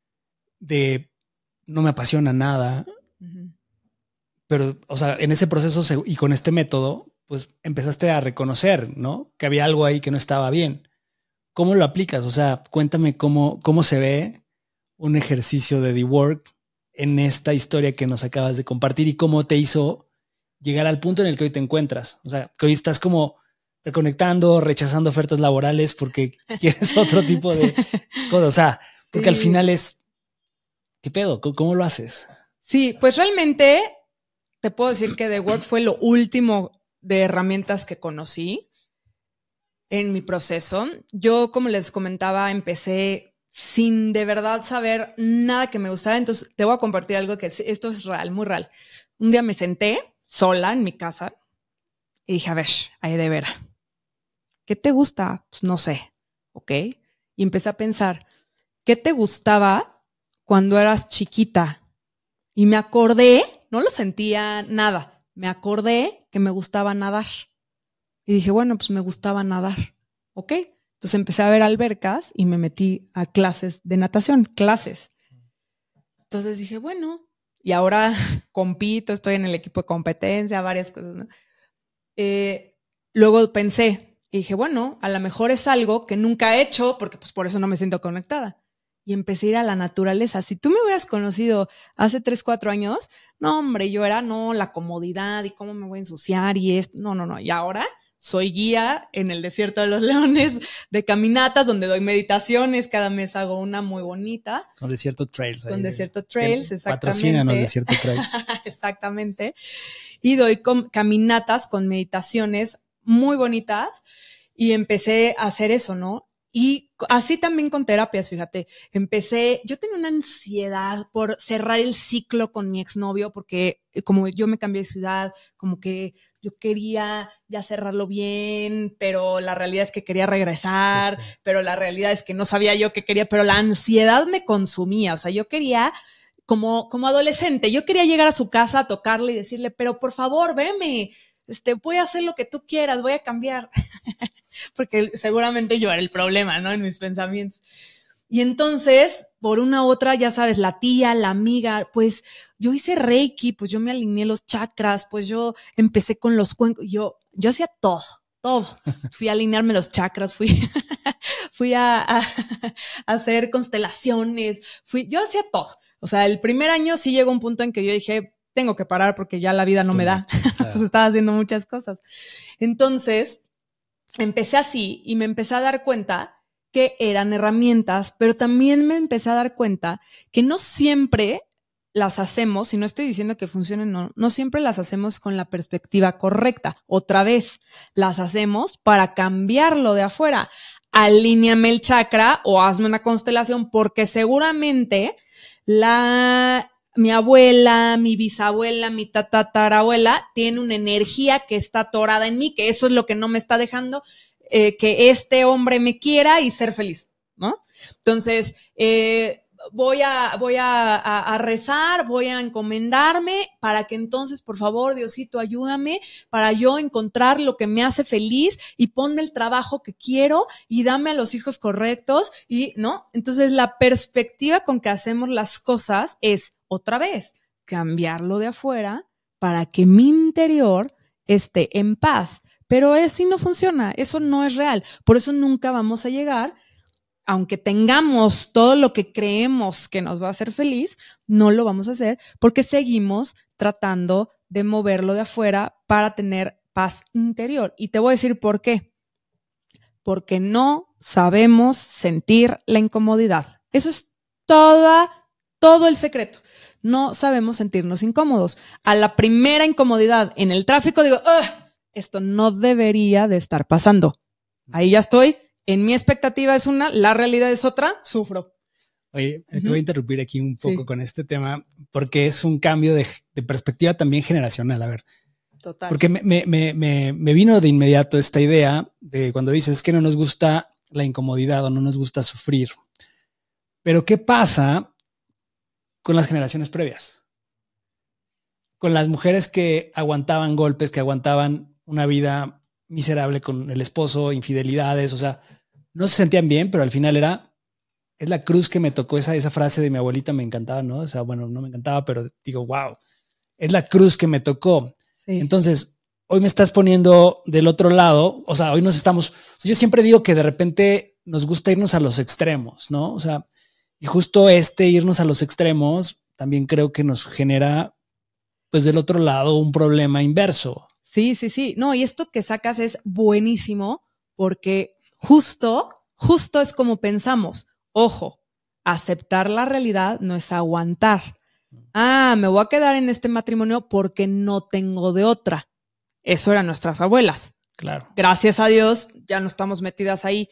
de no me apasiona nada. Uh-huh. Pero, o sea, en ese proceso y con este método, pues empezaste a reconocer, ¿no? Que había algo ahí que no estaba bien. ¿Cómo lo aplicas? O sea, cuéntame cómo, cómo se ve un ejercicio de The Work en esta historia que nos acabas de compartir y cómo te hizo llegar al punto en el que hoy te encuentras. O sea, que hoy estás como reconectando, rechazando ofertas laborales porque quieres otro tipo de cosas. O sea, porque sí. Al final es, ¿qué pedo? ¿Cómo lo haces? Sí, pues realmente te puedo decir que The Work fue lo último de herramientas que conocí en mi proceso. Yo, como les comentaba, empecé sin de verdad saber nada que me gustara. Entonces te voy a compartir algo que esto es real, muy real. Un día me senté sola en mi casa y dije, a ver, ahí de veras, ¿qué te gusta? Pues no sé, ¿ok? Y empecé a pensar, ¿qué te gustaba cuando eras chiquita? Y me acordé, no lo sentía nada, me acordé que me gustaba nadar. Y dije, bueno, pues me gustaba nadar, ¿ok? Entonces empecé a ver albercas y me metí a clases de natación, clases. Entonces dije, bueno, y ahora compito, estoy en el equipo de competencia, varias cosas, ¿no? Eh, luego pensé y dije, bueno, a lo mejor es algo que nunca he hecho porque pues por eso no me siento conectada. Y empecé a ir a la naturaleza. Si tú me hubieras conocido hace tres, cuatro años, no, hombre, yo era, no, la comodidad y cómo me voy a ensuciar y esto, no, no, no. Y ahora soy guía en el Desierto de los Leones de caminatas donde doy meditaciones. Cada mes hago una muy bonita. Con Desierto Trails. Con Desierto Trails, exactamente. Patrocínanos Desierto Trails. Exactamente. Y doy con, caminatas con meditaciones muy bonitas y empecé a hacer eso, ¿no? Y así también con terapias, fíjate. Empecé, yo tenía una ansiedad por cerrar el ciclo con mi exnovio porque como yo me cambié de ciudad, como que yo quería ya cerrarlo bien, pero la realidad es que quería regresar, sí, sí. Pero la realidad es que no sabía yo qué quería, pero la ansiedad me consumía. O sea, yo quería, como, como adolescente, yo quería llegar a su casa a tocarle y decirle, pero por favor, veme, este, voy a hacer lo que tú quieras, voy a cambiar. Porque seguramente yo era el problema, ¿no? En mis pensamientos. Y entonces, por una u otra, ya sabes, la tía, la amiga, pues yo hice Reiki, pues yo me alineé los chakras, pues yo empecé con los cuencos, yo, yo hacía todo, todo. Fui a alinearme los chakras, fui, fui a, a, a hacer constelaciones, fui, yo hacía todo. O sea, el primer año sí llegó un punto en que yo dije, tengo que parar porque ya la vida no me da. Claro. Pues estaba haciendo muchas cosas. Entonces, empecé así y me empecé a dar cuenta que eran herramientas, pero también me empecé a dar cuenta que no siempre las hacemos, y no estoy diciendo que funcionen, no, no siempre las hacemos con la perspectiva correcta. Otra vez, las hacemos para cambiarlo de afuera. Alíneame el chakra o hazme una constelación porque seguramente la... mi abuela, mi bisabuela, mi tatarabuela tiene una energía que está atorada en mí, que eso es lo que no me está dejando eh, que este hombre me quiera y ser feliz, ¿no? Entonces, eh, voy, a, voy a, a, a rezar, voy a encomendarme para que entonces, por favor, Diosito, ayúdame para yo encontrar lo que me hace feliz y ponme el trabajo que quiero y dame a los hijos correctos y, ¿no? Entonces, la perspectiva con que hacemos las cosas es, otra vez, cambiarlo de afuera para que mi interior esté en paz. Pero así no funciona, eso no es real. Por eso nunca vamos a llegar, aunque tengamos todo lo que creemos que nos va a hacer feliz, no lo vamos a hacer porque seguimos tratando de moverlo de afuera para tener paz interior. Y te voy a decir por qué. Porque no sabemos sentir la incomodidad. Eso es toda, todo el secreto. No sabemos sentirnos incómodos. A la primera incomodidad en el tráfico digo, ¡ugh! Esto no debería de estar pasando. Ahí ya estoy. En mi expectativa es una, la realidad es otra, sufro. Oye, uh-huh. Te voy a interrumpir aquí un poco sí. con este tema, porque es un cambio de, de perspectiva también generacional. A ver, total. Porque me, me, me, me vino de inmediato esta idea de cuando dices que no nos gusta la incomodidad o no nos gusta sufrir. Pero ¿qué pasa con las generaciones previas? Con las mujeres que aguantaban golpes, que aguantaban una vida miserable con el esposo, infidelidades, o sea, no se sentían bien, pero al final era, es la cruz que me tocó. Esa, esa frase de mi abuelita me encantaba, ¿no? O sea, bueno, no me encantaba, pero digo, wow, es la cruz que me tocó. Sí. Entonces, hoy me estás poniendo del otro lado, o sea, hoy nos estamos, o sea, yo siempre digo que de repente nos gusta irnos a los extremos, ¿no? O sea, y justo este irnos a los extremos también creo que nos genera, pues del otro lado, un problema inverso. Sí, sí, sí. No, y esto que sacas es buenísimo porque justo, justo es como pensamos. Ojo, aceptar la realidad no es aguantar. Ah, me voy a quedar en este matrimonio porque no tengo de otra. Eso eran nuestras abuelas. Claro. Gracias a Dios ya no estamos metidas ahí,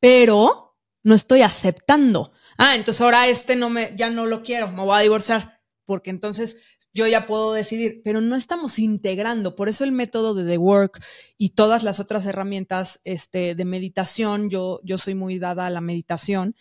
pero no estoy aceptando. Ah, entonces ahora este no me, ya no lo quiero, me voy a divorciar porque entonces yo ya puedo decidir, pero no estamos integrando. Por eso el método de The Work y todas las otras herramientas este, de meditación, yo, yo soy muy dada a la meditación,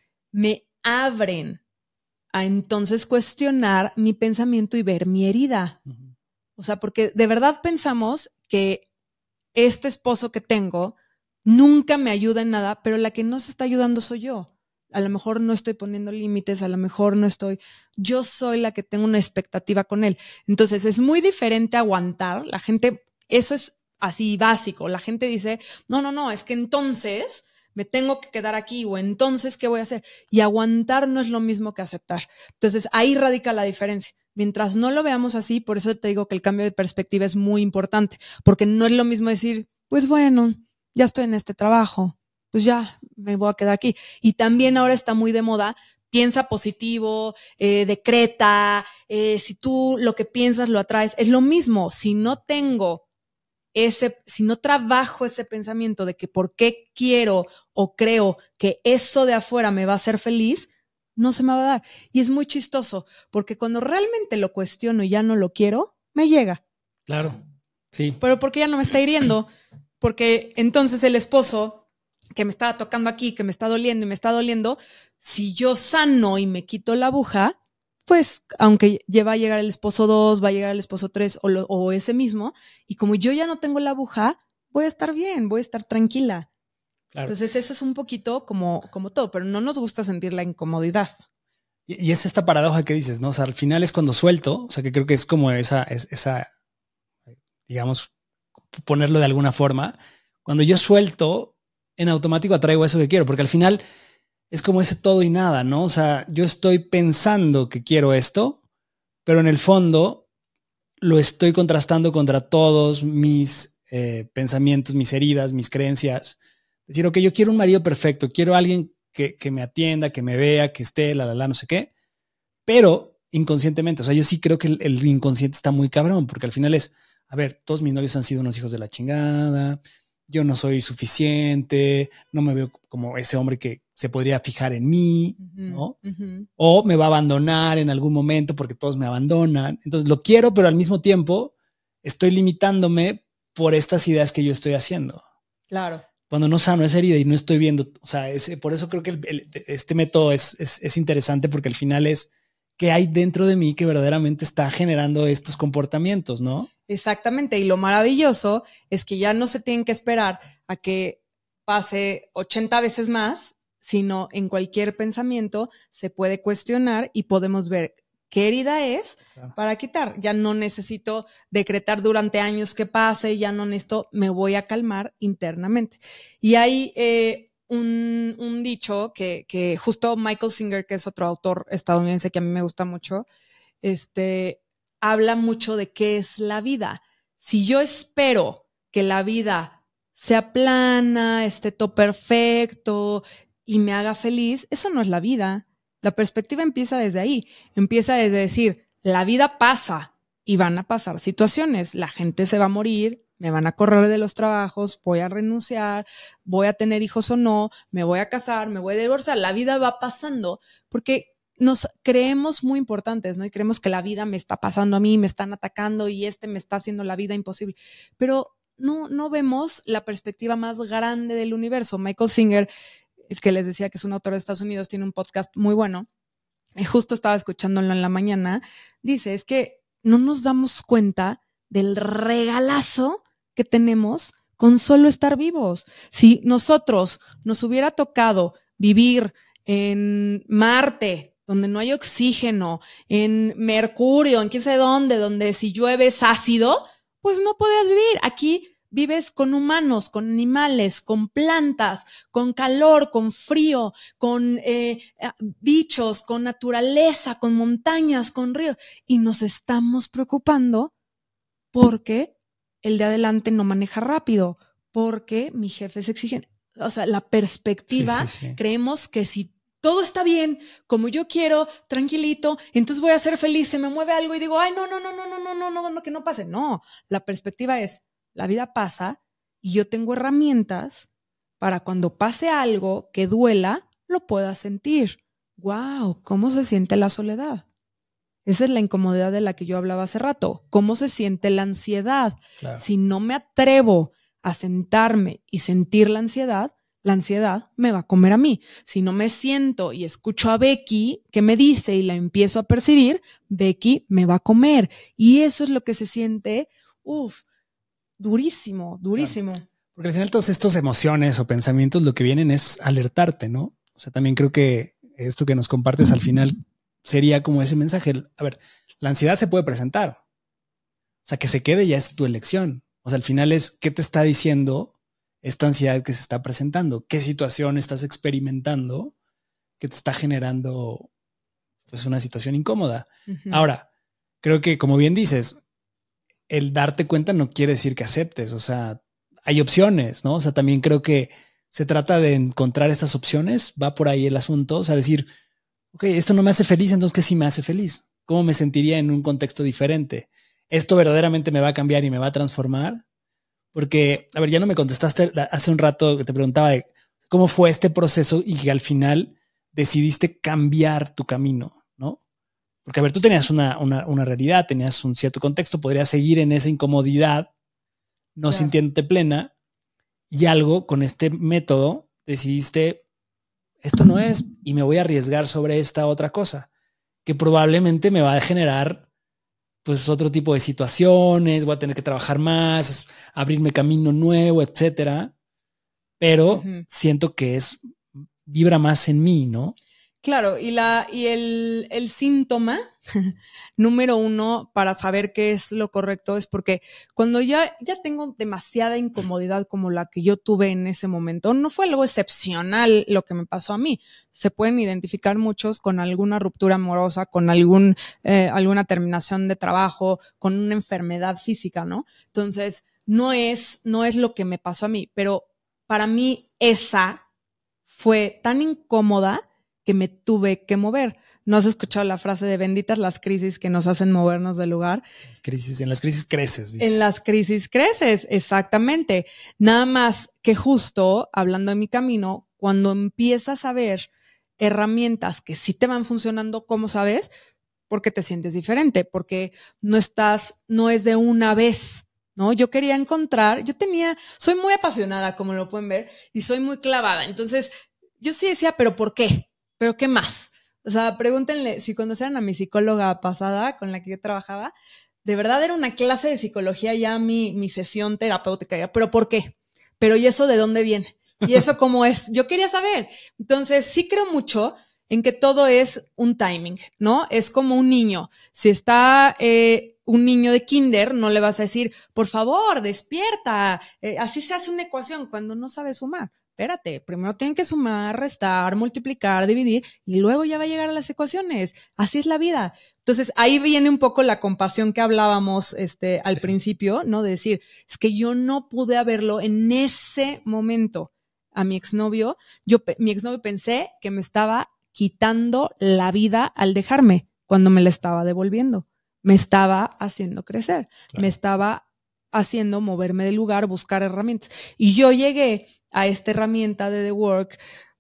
me abren a entonces cuestionar mi pensamiento y ver mi herida. Uh-huh. O sea, porque de verdad pensamos que este esposo que tengo nunca me ayuda en nada, pero la que no se está ayudando soy yo. A lo mejor no estoy poniendo límites, a lo mejor no estoy, yo soy la que tengo una expectativa con él. Entonces es muy diferente aguantar. La gente, eso es así básico. La gente dice, no, no, no, es que entonces me tengo que quedar aquí o entonces ¿qué voy a hacer? Y aguantar no es lo mismo que aceptar. Entonces ahí radica la diferencia. Mientras no lo veamos así, por eso te digo que el cambio de perspectiva es muy importante, porque no es lo mismo decir, pues bueno, ya estoy en este trabajo, pues ya me voy a quedar aquí. Y también ahora está muy de moda, piensa positivo, eh, decreta, eh, si tú lo que piensas lo atraes. Es lo mismo, si no tengo ese, si no trabajo ese pensamiento de que por qué quiero o creo que eso de afuera me va a hacer feliz, no se me va a dar. Y es muy chistoso, porque cuando realmente lo cuestiono y ya no lo quiero, me llega. Claro, sí. Pero porque ya no me está hiriendo, porque entonces el esposo que me estaba tocando aquí, que me está doliendo y me está doliendo, si yo sano y me quito la aguja, pues aunque va a llegar el esposo dos, va a llegar el esposo tres o, lo, o ese mismo, y como yo ya no tengo la aguja, voy a estar bien, voy a estar tranquila. Claro. Entonces eso es un poquito como, como todo, pero no nos gusta sentir la incomodidad. Y, y es esta paradoja que dices, ¿no? O sea, al final es cuando suelto, o sea, que creo que es como esa, es, esa, digamos, ponerlo de alguna forma, cuando yo suelto, en automático atraigo eso que quiero, porque al final es como ese todo y nada, ¿no? O sea, yo estoy pensando que quiero esto, pero en el fondo lo estoy contrastando contra todos mis eh, pensamientos, mis heridas, mis creencias. Es decir, ok, yo quiero un marido perfecto, quiero a alguien que, que me atienda, que me vea, que esté, la, la, la, no sé qué, pero inconscientemente, o sea, yo sí creo que el, el inconsciente está muy cabrón, porque al final es, a ver, todos mis novios han sido unos hijos de la chingada, yo no soy suficiente, no me veo como ese hombre que se podría fijar en mí, uh-huh, ¿no? Uh-huh. O me va a abandonar en algún momento porque todos me abandonan. Entonces lo quiero, pero al mismo tiempo estoy limitándome por estas ideas que yo estoy haciendo. Claro. cuando no sano esa herida y no estoy viendo, o sea, es, por eso creo que el, el, este método es, es, es interesante porque al final es qué hay dentro de mí que verdaderamente está generando estos comportamientos, ¿no? Exactamente, y lo maravilloso es que ya no se tienen que esperar a que pase ochenta veces más, sino en cualquier pensamiento se puede cuestionar y podemos ver qué herida es claro. para quitar. Ya no necesito decretar durante años que pase, ya no necesito, me voy a calmar internamente. Y hay eh, un, un dicho que, que justo Michael Singer, que es otro autor estadounidense que a mí me gusta mucho, este... habla mucho de qué es la vida. Si yo espero que la vida sea plana, esté todo perfecto y me haga feliz, eso no es la vida. La perspectiva empieza desde ahí. Empieza desde decir, la vida pasa y van a pasar situaciones. La gente se va a morir, me van a correr de los trabajos, voy a renunciar, voy a tener hijos o no, me voy a casar, me voy a divorciar. La vida va pasando porque nos creemos muy importantes, ¿no? Y creemos que la vida me está pasando a mí, me están atacando y este me está haciendo la vida imposible. Pero no, no vemos la perspectiva más grande del universo. Michael Singer, el que les decía que es un autor de Estados Unidos, tiene un podcast muy bueno. Y justo estaba escuchándolo en la mañana. Dice, es que no nos damos cuenta del regalazo que tenemos con solo estar vivos. Si nosotros nos hubiera tocado vivir en Marte, donde no hay oxígeno, en Mercurio, en quién sabe dónde, donde si llueve es ácido, pues no podrías vivir. Aquí vives con humanos, con animales, con plantas, con calor, con frío, con eh, bichos, con naturaleza, con montañas, con ríos. Y nos estamos preocupando porque el de adelante no maneja rápido, porque mi jefe es exigente. O sea, la perspectiva, sí, sí, sí. Creemos que si todo está bien, como yo quiero, tranquilito, entonces voy a ser feliz, se me mueve algo y digo, ay, no, no, no, no, no, no, no, no, no, que no pase. No, la perspectiva es, la vida pasa y yo tengo herramientas para cuando pase algo que duela, lo pueda sentir. Wow, ¿cómo se siente la soledad? Esa es la incomodidad de la que yo hablaba hace rato. ¿Cómo se siente la ansiedad? Claro. Si no me atrevo a sentarme y sentir la ansiedad, la ansiedad me va a comer a mí. Si no me siento y escucho a Becky que me dice y la empiezo a percibir, Becky me va a comer. Y eso es lo que se siente, uff, durísimo, durísimo. Claro. Porque al final todas estas emociones o pensamientos lo que vienen es alertarte, ¿no? O sea, también creo que esto que nos compartes al final sería como ese mensaje. A ver, la ansiedad se puede presentar. O sea, que se quede ya es tu elección. O sea, al final es qué te está diciendo esta ansiedad que se está presentando, qué situación estás experimentando que te está generando pues una situación incómoda. Uh-huh. Ahora, creo que como bien dices, el darte cuenta no quiere decir que aceptes, o sea, hay opciones, ¿no? O sea, también creo que se trata de encontrar estas opciones, va por ahí el asunto, o sea, decir, ok, esto no me hace feliz, entonces ¿qué sí me hace feliz? ¿Cómo me sentiría en un contexto diferente? ¿Esto verdaderamente me va a cambiar y me va a transformar? Porque, a ver, ya no me contestaste hace un rato que te preguntaba de cómo fue este proceso y que al final decidiste cambiar tu camino, ¿no? Porque, a ver, tú tenías una, una, una realidad, tenías un cierto contexto, podrías seguir en esa incomodidad, no claro. sintiéndote plena, y algo con este método decidiste, esto no es, y me voy a arriesgar sobre esta otra cosa, que probablemente me va a generar pues otro tipo de situaciones, voy a tener que trabajar más, abrirme camino nuevo, etcétera. Pero uh-huh. siento que es, vibra más en mí, ¿no? Claro, y, la, y el, el síntoma número uno para saber qué es lo correcto es porque cuando ya, ya tengo demasiada incomodidad como la que yo tuve en ese momento, no fue algo excepcional lo que me pasó a mí. Se pueden identificar muchos con alguna ruptura amorosa, con algún, eh, alguna terminación de trabajo, con una enfermedad física, ¿no? Entonces, no es, no es lo que me pasó a mí, pero para mí esa fue tan incómoda que me tuve que mover. ¿No has escuchado la frase de benditas las crisis que nos hacen movernos del lugar? Las crisis, en las crisis creces, dice. En las crisis creces, exactamente. Nada más que justo, hablando de mi camino, cuando empiezas a ver herramientas que sí te van funcionando, ¿cómo sabes? Porque te sientes diferente, porque no estás, no es de una vez, ¿no? Yo quería encontrar, yo tenía, soy muy apasionada, como lo pueden ver, y soy muy clavada. Entonces, yo sí decía, ¿pero por qué? ¿Pero qué más? O sea, pregúntenle, si conocieran a mi psicóloga pasada con la que yo trabajaba, de verdad era una clase de psicología ya mi, mi sesión terapéutica. ¿Pero por qué? ¿Pero y eso de dónde viene? ¿Y eso cómo es? Yo quería saber. Entonces, sí creo mucho en que todo es un timing, ¿no? Es como un niño. Si está eh, un niño de kinder, no le vas a decir, por favor, despierta. Eh, así se hace una ecuación cuando no sabe sumar. Espérate, primero tienen que sumar, restar, multiplicar, dividir y luego ya va a llegar a las ecuaciones. Así es la vida. Entonces, ahí viene un poco la compasión que hablábamos este, al sí. principio, ¿no? De decir, es que yo no pude haberlo en ese momento. A mi exnovio, yo, mi exnovio pensé que me estaba quitando la vida al dejarme cuando me la estaba devolviendo. Me estaba haciendo crecer, claro. me estaba haciendo moverme del lugar, buscar herramientas. Y yo llegué a esta herramienta de The Work,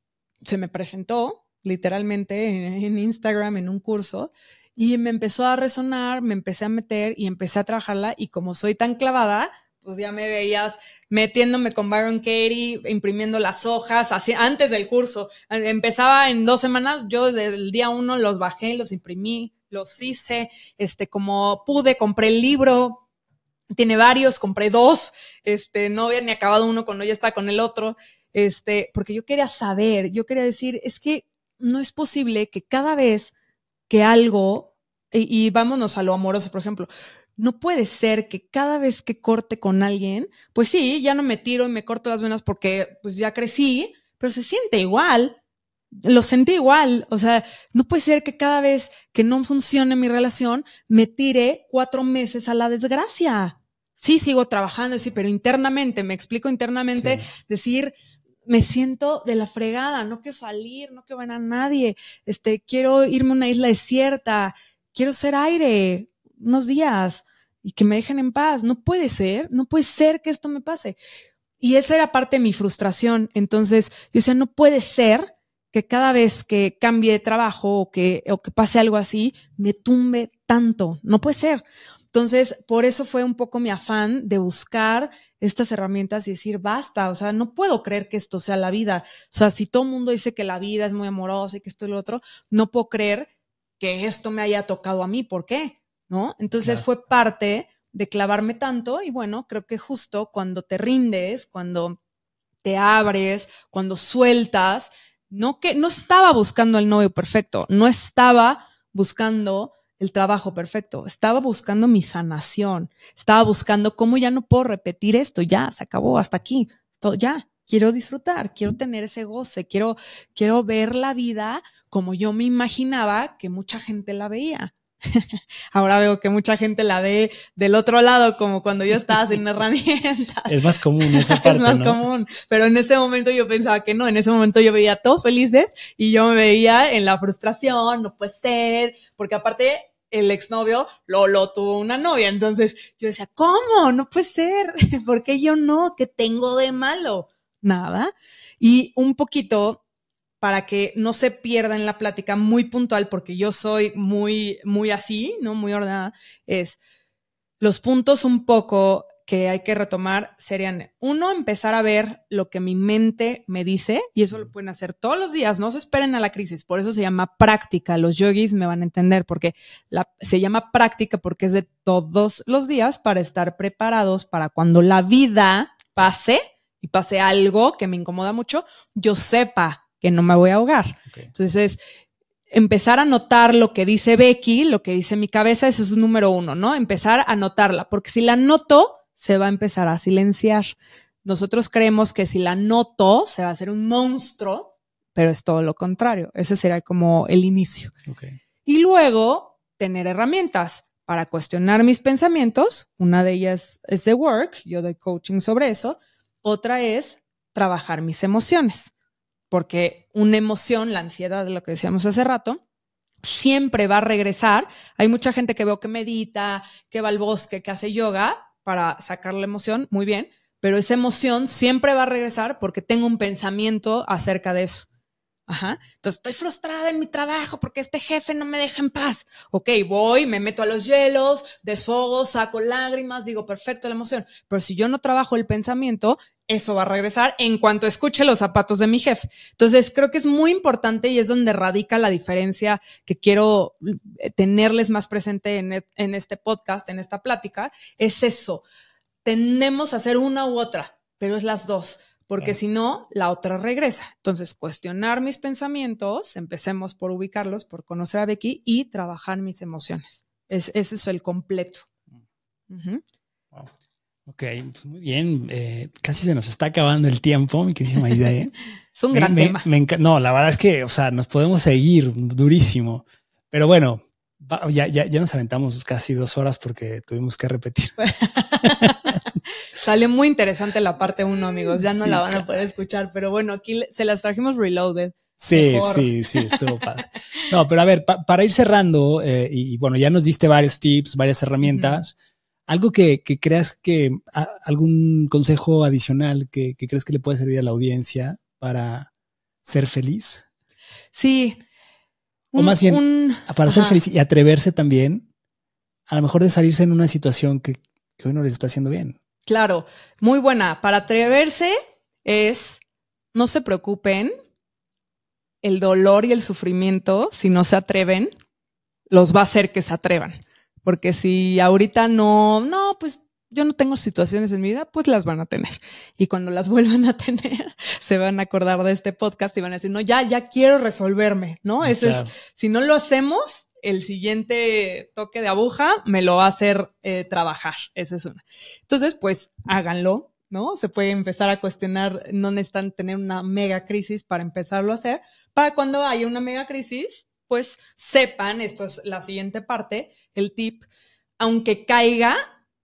se me presentó literalmente en, en Instagram, en un curso, y me empezó a resonar, me empecé a meter y empecé a trabajarla, y como soy tan clavada, pues ya me veías metiéndome con Byron Katie, imprimiendo las hojas, así, antes del curso. Empezaba en dos semanas, yo desde el día uno los bajé, los imprimí, los hice, este, como pude, compré el libro, tiene varios, compré dos, este, no había ni acabado uno cuando ya estaba con el otro, este, porque yo quería saber, yo quería decir, es que no es posible que cada vez que algo, y, y vámonos a lo amoroso, por ejemplo, no puede ser que cada vez que corte con alguien, pues sí, ya no me tiro y me corto las venas porque pues ya crecí, pero se siente igual, lo sentí igual. O sea, no puede ser que cada vez que no funcione mi relación me tire cuatro meses a la desgracia. Sí, sigo trabajando, sí, pero internamente, me explico internamente, sí. decir, me siento de la fregada, no quiero salir, no quiero ver a nadie, este, quiero irme a una isla desierta, quiero ser aire unos días y que me dejen en paz. No puede ser, no puede ser que esto me pase. Y esa era parte de mi frustración. Entonces yo decía, no puede ser que cada vez que cambie de trabajo o que, o que pase algo así, me tumbe tanto. No puede ser. Entonces, por eso fue un poco mi afán de buscar estas herramientas y decir, basta, o sea, no puedo creer que esto sea la vida. O sea, si todo el mundo dice que la vida es muy amorosa y que esto y lo otro, no puedo creer que esto me haya tocado a mí. ¿Por qué? ¿No? Entonces claro. fue parte de clavarme tanto y bueno, creo que justo cuando te rindes, cuando te abres, cuando sueltas, no que no estaba buscando el novio perfecto, no estaba buscando el trabajo perfecto, estaba buscando mi sanación, estaba buscando cómo ya no puedo repetir esto, ya se acabó, hasta aquí, esto, ya, quiero disfrutar, quiero tener ese goce, quiero, quiero ver la vida como yo me imaginaba que mucha gente la veía. Ahora veo que mucha gente la ve del otro lado, como cuando yo estaba sin herramientas. Es más común esa parte, es más ¿no? común, pero en ese momento yo pensaba que no, en ese momento yo veía a todos felices y yo me veía en la frustración, no puede ser, porque aparte el exnovio lo, lo tuvo una novia, entonces yo decía, ¿cómo? No puede ser, ¿por qué yo no? ¿Qué tengo de malo? Nada. Y un poquito para que no se pierda en la plática, muy puntual, porque yo soy muy, muy así, ¿no? Muy ordenada, es los puntos un poco que hay que retomar serían, uno, empezar a ver lo que mi mente me dice, y eso lo pueden hacer todos los días, no se esperen a la crisis, por eso se llama práctica, los yogis me van a entender, porque la, se llama práctica porque es de todos los días para estar preparados para cuando la vida pase, y pase algo que me incomoda mucho, yo sepa que no me voy a ahogar. Okay. Entonces, empezar a notar lo que dice Becky, lo que dice mi cabeza, eso es un número uno, ¿no? Empezar a notarla, porque si la noto, se va a empezar a silenciar. Nosotros creemos que si la noto, se va a hacer un monstruo, pero es todo lo contrario. Ese será como el inicio. Okay. Y luego, tener herramientas para cuestionar mis pensamientos. Una de ellas es The Work, yo doy coaching sobre eso. Otra es trabajar mis emociones. Porque una emoción, la ansiedad, lo que decíamos hace rato, siempre va a regresar. Hay mucha gente que veo que medita, que va al bosque, que hace yoga para sacar la emoción, muy bien, pero esa emoción siempre va a regresar porque tengo un pensamiento acerca de eso. Ajá. Entonces estoy frustrada en mi trabajo porque este jefe no me deja en paz. Ok, voy, me meto a los hielos, desfogo, saco lágrimas, digo, perfecto la emoción. Pero si yo no trabajo el pensamiento, eso va a regresar en cuanto escuche los zapatos de mi jefe. Entonces creo que es muy importante y es donde radica la diferencia que quiero tenerles más presente en, en este podcast, en esta plática. Es eso. Tendemos a hacer una u otra, pero es las dos. Porque si no, la otra regresa. Entonces, cuestionar mis pensamientos, empecemos por ubicarlos, por conocer a Becky y trabajar mis emociones. Es, ese es el completo. Uh-huh. Wow. Ok, pues muy bien. Eh, casi se nos está acabando el tiempo, mi queridísima idea. Es un me, gran me, tema. Me enca- no, la verdad es que, o sea, nos podemos seguir durísimo. Pero bueno, va, ya, ya, ya nos aventamos casi dos horas porque tuvimos que repetir. Sale muy interesante la parte uno, amigos. Ya no Sí, la van claro. a poder escuchar, pero bueno, aquí se las trajimos reloaded. Sí, Mejor. sí, sí, estuvo padre. No, pero a ver, pa, para ir cerrando, eh, y, y bueno, ya nos diste varios tips, varias herramientas. Uh-huh. Algo que, que creas que, a, algún consejo adicional que, que crees que le puede servir a la audiencia para ser feliz. Sí. Un, o más bien, un, para ajá. ser feliz y atreverse también, a lo mejor de salirse en una situación que, que hoy no les está haciendo bien. Claro, muy buena. Para atreverse es, no se preocupen, el dolor y el sufrimiento, si no se atreven, los va a hacer que se atrevan. Porque si ahorita no, no, pues yo no tengo situaciones en mi vida, pues las van a tener. Y cuando las vuelvan a tener, se van a acordar de este podcast y van a decir, no, ya, ya quiero resolverme, ¿no? Ah, Ese claro. es, si no lo hacemos, el siguiente toque de aguja me lo va a hacer eh, trabajar. Esa es una. Entonces, pues háganlo, ¿no? Se puede empezar a cuestionar, no necesitan tener una mega crisis para empezarlo a hacer. Para cuando haya una mega crisis, pues sepan, esto es la siguiente parte, el tip, aunque caiga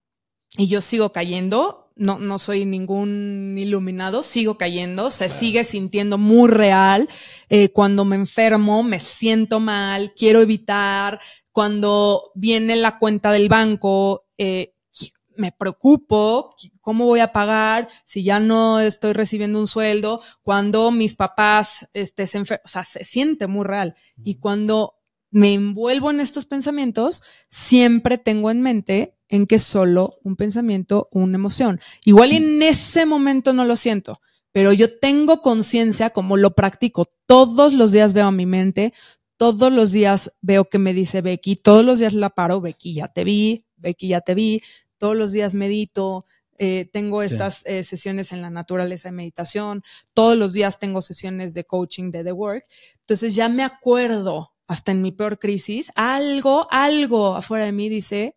y yo sigo cayendo, no, no soy ningún iluminado, sigo cayendo, se claro. sigue sintiendo muy real. Eh, cuando me enfermo, me siento mal, quiero evitar. Cuando viene la cuenta del banco, eh, me preocupo, ¿cómo voy a pagar si ya no estoy recibiendo un sueldo? Cuando mis papás este, se enferman, o sea, se siente muy real. Y cuando me envuelvo en estos pensamientos, siempre tengo en mente en que es solo un pensamiento, una emoción. Igual en ese momento no lo siento, pero yo tengo conciencia, como lo practico. Todos los días veo a mi mente, todos los días veo que me dice Becky, todos los días la paro, Becky, ya te vi, Becky, ya te vi. Todos los días medito, eh, tengo estas sí. eh, sesiones en la naturaleza de meditación, todos los días tengo sesiones de coaching de The Work. Entonces ya me acuerdo, hasta en mi peor crisis, algo, algo afuera de mí dice,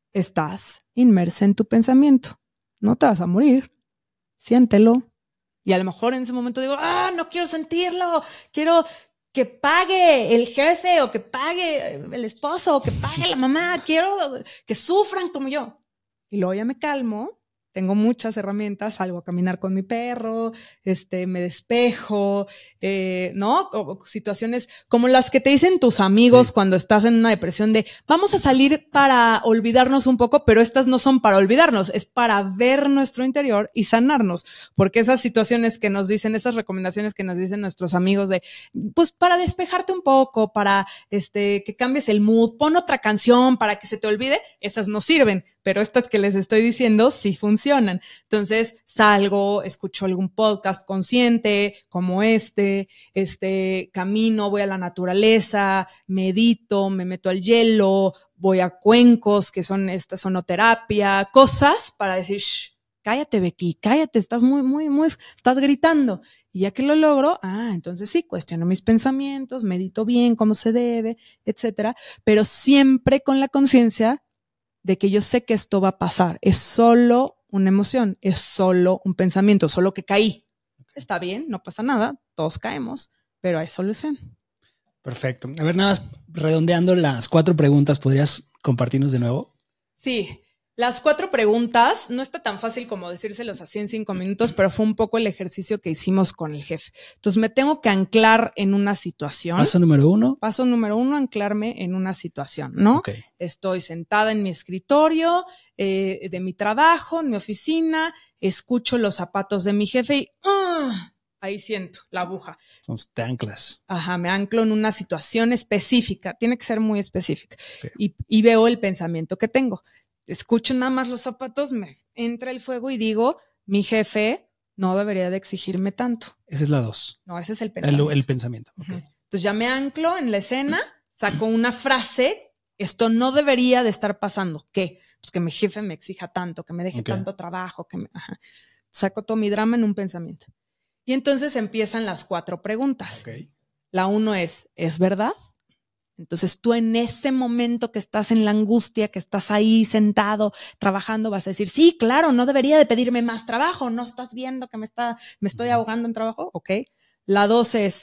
estás inmersa en tu pensamiento, no te vas a morir, siéntelo. Y a lo mejor en ese momento digo, ah, no quiero sentirlo, quiero que pague el jefe o que pague el esposo o que pague la mamá, quiero que sufran como yo. Y luego ya me calmo, tengo muchas herramientas, salgo a caminar con mi perro, este, me despejo, eh, ¿no? O, situaciones como las que te dicen tus amigos sí. cuando estás en una depresión de vamos a salir para olvidarnos un poco, pero estas no son para olvidarnos, es para ver nuestro interior y sanarnos, porque esas situaciones que nos dicen, esas recomendaciones que nos dicen nuestros amigos de, pues para despejarte un poco, para este, que cambies el mood, pon otra canción para que se te olvide, esas no sirven. Pero estas que les estoy diciendo sí funcionan. Entonces salgo, escucho algún podcast consciente como este, este camino, voy a la naturaleza, medito, me meto al hielo, voy a cuencos que son esta sonoterapia, cosas para decir, shh, cállate Becky, cállate, estás muy, muy, muy, estás gritando. Y ya que lo logro, ah, entonces sí, cuestiono mis pensamientos, medito bien cómo se debe, etcétera, pero siempre con la conciencia de que yo sé que esto va a pasar. Es solo una emoción, es solo un pensamiento, solo que caí. Está bien, no pasa nada, todos caemos, pero hay solución. Perfecto. A ver, nada más redondeando las cuatro preguntas, ¿podrías compartirnos de nuevo? Sí. Las cuatro preguntas, no está tan fácil como decírselos así en cinco minutos, pero fue un poco el ejercicio que hicimos con el jefe. Entonces me tengo que anclar en una situación. Paso número uno. Paso número uno, anclarme en una situación, ¿no? Okay. Estoy sentada en mi escritorio eh, de mi trabajo, en mi oficina, escucho los zapatos de mi jefe y uh, ahí siento la aguja. Entonces te anclas. Ajá, me anclo en una situación específica, tiene que ser muy específica. Okay. Y, y veo el pensamiento que tengo. Escucho nada más los zapatos, me entra el fuego y digo, mi jefe no debería de exigirme tanto. Esa es la dos. No, ese es el pensamiento. El, el pensamiento. Okay. Uh-huh. Entonces ya me anclo en la escena, saco una frase, esto no debería de estar pasando. ¿Qué? Pues que mi jefe me exija tanto, que me deje okay. tanto trabajo, que me... Ajá. Saco todo mi drama en un pensamiento. Y entonces empiezan las cuatro preguntas. Okay. La uno es, ¿es verdad? Entonces tú en ese momento que estás en la angustia, que estás ahí sentado trabajando, vas a decir, sí, claro, no debería de pedirme más trabajo. ¿No estás viendo que me, está, me estoy ahogando en trabajo? Ok. La dos es,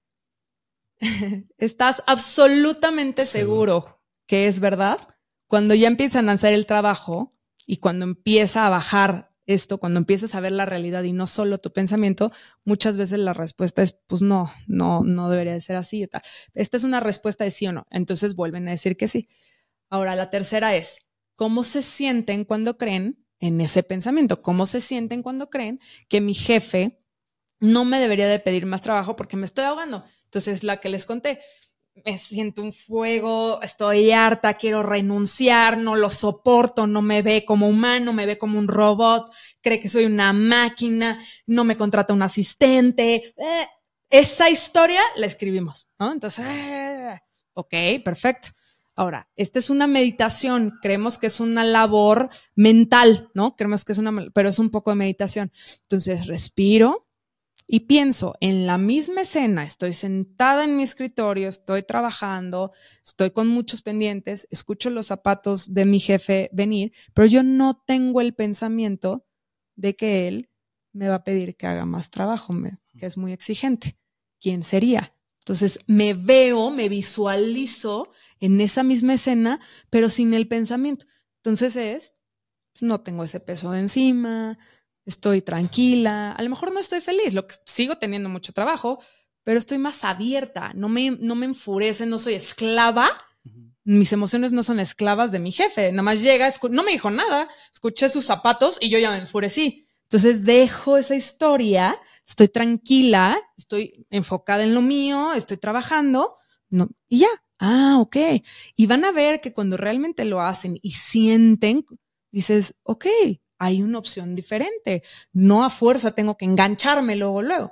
¿estás absolutamente seguro. seguro que es verdad? Cuando ya empiezan a hacer el trabajo y cuando empieza a bajar esto, cuando empiezas a ver la realidad y no solo tu pensamiento, muchas veces la respuesta es, pues no, no, no debería de ser así. Tal. Esta es una respuesta de sí o no. Entonces vuelven a decir que sí. Ahora, la tercera es, ¿cómo se sienten cuando creen en ese pensamiento? ¿Cómo se sienten cuando creen que mi jefe no me debería de pedir más trabajo porque me estoy ahogando? Entonces, la que les conté, me siento un fuego, estoy harta, quiero renunciar, no lo soporto, no me ve como humano, me ve como un robot, cree que soy una máquina, no me contrata un asistente. Eh, esa historia la escribimos, ¿no? Entonces, eh, ok, perfecto. Ahora, esta es una meditación, creemos que es una labor mental, ¿no? Creemos que es una, pero es un poco de meditación. Entonces, respiro. Y pienso, en la misma escena, estoy sentada en mi escritorio, estoy trabajando, estoy con muchos pendientes, escucho los zapatos de mi jefe venir, pero yo no tengo el pensamiento de que él me va a pedir que haga más trabajo, me, que es muy exigente. ¿Quién sería? Entonces me veo, me visualizo en esa misma escena, pero sin el pensamiento. Entonces es, pues no tengo ese peso de encima, estoy tranquila, a lo mejor no estoy feliz, lo que sigo teniendo mucho trabajo, pero estoy más abierta, no me, no me enfurece, no soy esclava, uh-huh. Mis emociones no son esclavas de mi jefe, nada más llega, escu- no me dijo nada, escuché sus zapatos y yo ya me enfurecí. Entonces dejo esa historia, estoy tranquila, estoy enfocada en lo mío, estoy trabajando, no, y ya, ah, ok. Y van a ver que cuando realmente lo hacen y sienten, dices, ok, hay una opción diferente. No a fuerza tengo que engancharme luego, luego.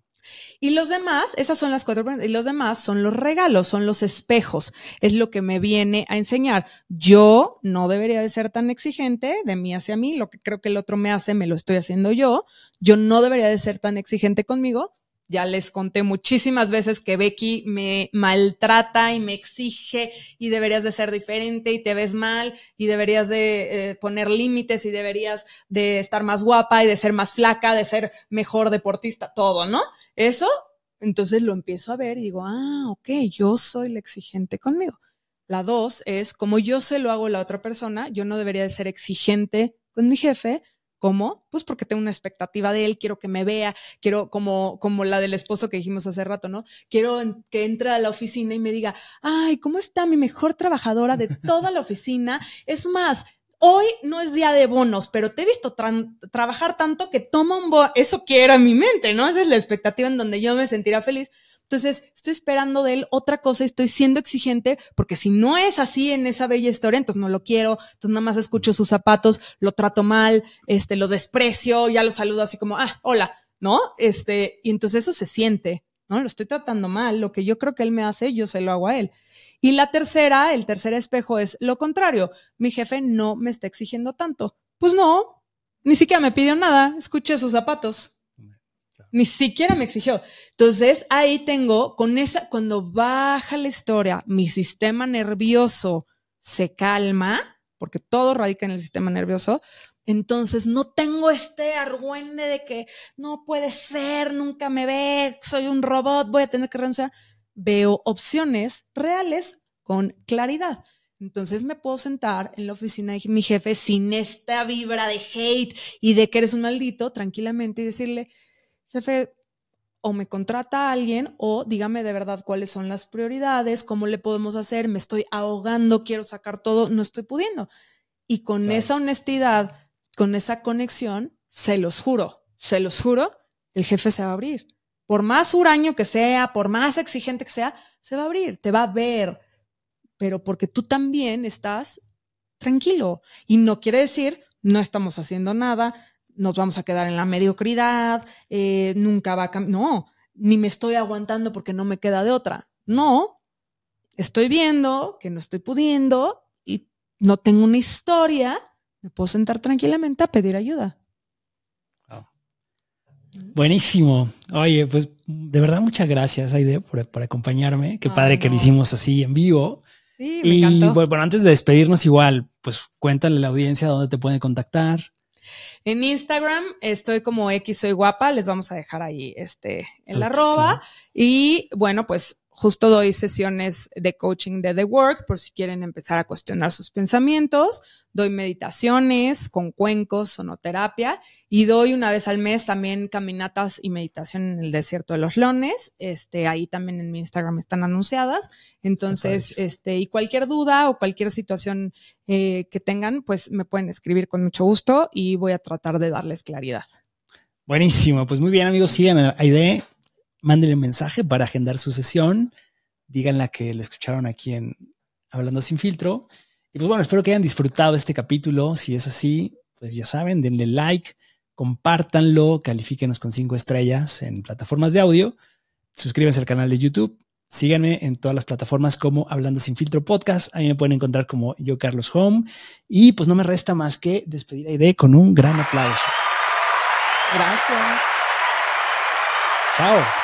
Y los demás, esas son las cuatro preguntas, y los demás son los regalos, son los espejos. Es lo que me viene a enseñar. Yo no debería de ser tan exigente de mí hacia mí. Lo que creo que el otro me hace, me lo estoy haciendo yo. Yo no debería de ser tan exigente conmigo. Ya les conté muchísimas veces que Becky me maltrata y me exige y deberías de ser diferente y te ves mal y deberías de eh, poner límites y deberías de estar más guapa y de ser más flaca, de ser mejor deportista, todo, ¿no? Eso, entonces lo empiezo a ver y digo, ah, ok, yo soy la exigente conmigo. La dos es, como yo se lo hago a la otra persona, yo no debería de ser exigente con mi jefe. ¿Cómo? Pues porque tengo una expectativa de él, quiero que me vea, quiero como, como la del esposo que dijimos hace rato, ¿no? Quiero en, que entre a la oficina y me diga, ay, ¿cómo está mi mejor trabajadora de toda la oficina? Es más, hoy no es día de bonos, pero te he visto tra- trabajar tanto que toma un bono. Eso quiero en mi mente, ¿no? Esa es la expectativa en donde yo me sentirá feliz. Entonces, estoy esperando de él otra cosa, estoy siendo exigente, porque si no es así en esa bella historia, entonces no lo quiero, entonces nada más escucho sus zapatos, lo trato mal, este, lo desprecio, ya lo saludo así como, ah, hola, ¿no? Este, y entonces eso se siente, ¿no? Lo estoy tratando mal, lo que yo creo que él me hace, yo se lo hago a él. Y la tercera, el tercer espejo es lo contrario, mi jefe no me está exigiendo tanto. Pues no, ni siquiera me pidió nada, escuché sus zapatos. Ni siquiera me exigió. Entonces, ahí tengo, con esa, cuando baja la historia, mi sistema nervioso se calma, porque todo radica en el sistema nervioso, entonces no tengo este argüende de que no puede ser, nunca me ve, soy un robot, voy a tener que renunciar. Veo opciones reales con claridad. Entonces me puedo sentar en la oficina de mi jefe sin esta vibra de hate y de que eres un maldito, tranquilamente, y decirle, jefe, o me contrata a alguien o dígame de verdad cuáles son las prioridades, cómo le podemos hacer, me estoy ahogando, quiero sacar todo, no estoy pudiendo. Y con claro. esa honestidad, con esa conexión, se los juro, se los juro el jefe se va a abrir. Por más huraño que sea, por más exigente que sea, se va a abrir, te va a ver. Pero porque tú también estás tranquilo. Y no quiere decir, no estamos haciendo nada, nos vamos a quedar en la mediocridad, eh, nunca va a cambiar. No, ni me estoy aguantando porque no me queda de otra. No, estoy viendo que no estoy pudiendo y no tengo una historia, me puedo sentar tranquilamente a pedir ayuda. Wow. Buenísimo. Oye, pues de verdad muchas gracias, Aide, por, por acompañarme. Qué padre Ay, no. que lo hicimos así en vivo. Sí, me y encantó. Bueno, antes de despedirnos igual, pues cuéntale a la audiencia dónde te pueden contactar. En Instagram estoy como X soy guapa, les vamos a dejar ahí este el Pues, arroba. claro. Y bueno, pues justo doy sesiones de coaching de The Work por si quieren empezar a cuestionar sus pensamientos. Doy meditaciones con cuencos, sonoterapia y doy una vez al mes también caminatas y meditación en el desierto de los leones. Este, ahí también en mi Instagram están anunciadas. Entonces, este, y cualquier duda o cualquier situación eh, que tengan, pues me pueden escribir con mucho gusto y voy a tratar de darles claridad. Buenísimo, pues muy bien, amigos, sigan a Aide. Mándenle un mensaje para agendar su sesión. Díganla que le escucharon aquí en Hablando Sin Filtro. Y pues bueno, espero que hayan disfrutado este capítulo. Si es así, pues ya saben, denle like, compártanlo, califíquenos con cinco estrellas en plataformas de audio. Suscríbanse al canal de YouTube. Síganme en todas las plataformas como Hablando Sin Filtro Podcast. Ahí me pueden encontrar como yo, Carlos Home. Y pues no me resta más que despedir a Aide con un gran aplauso. Gracias. Chao.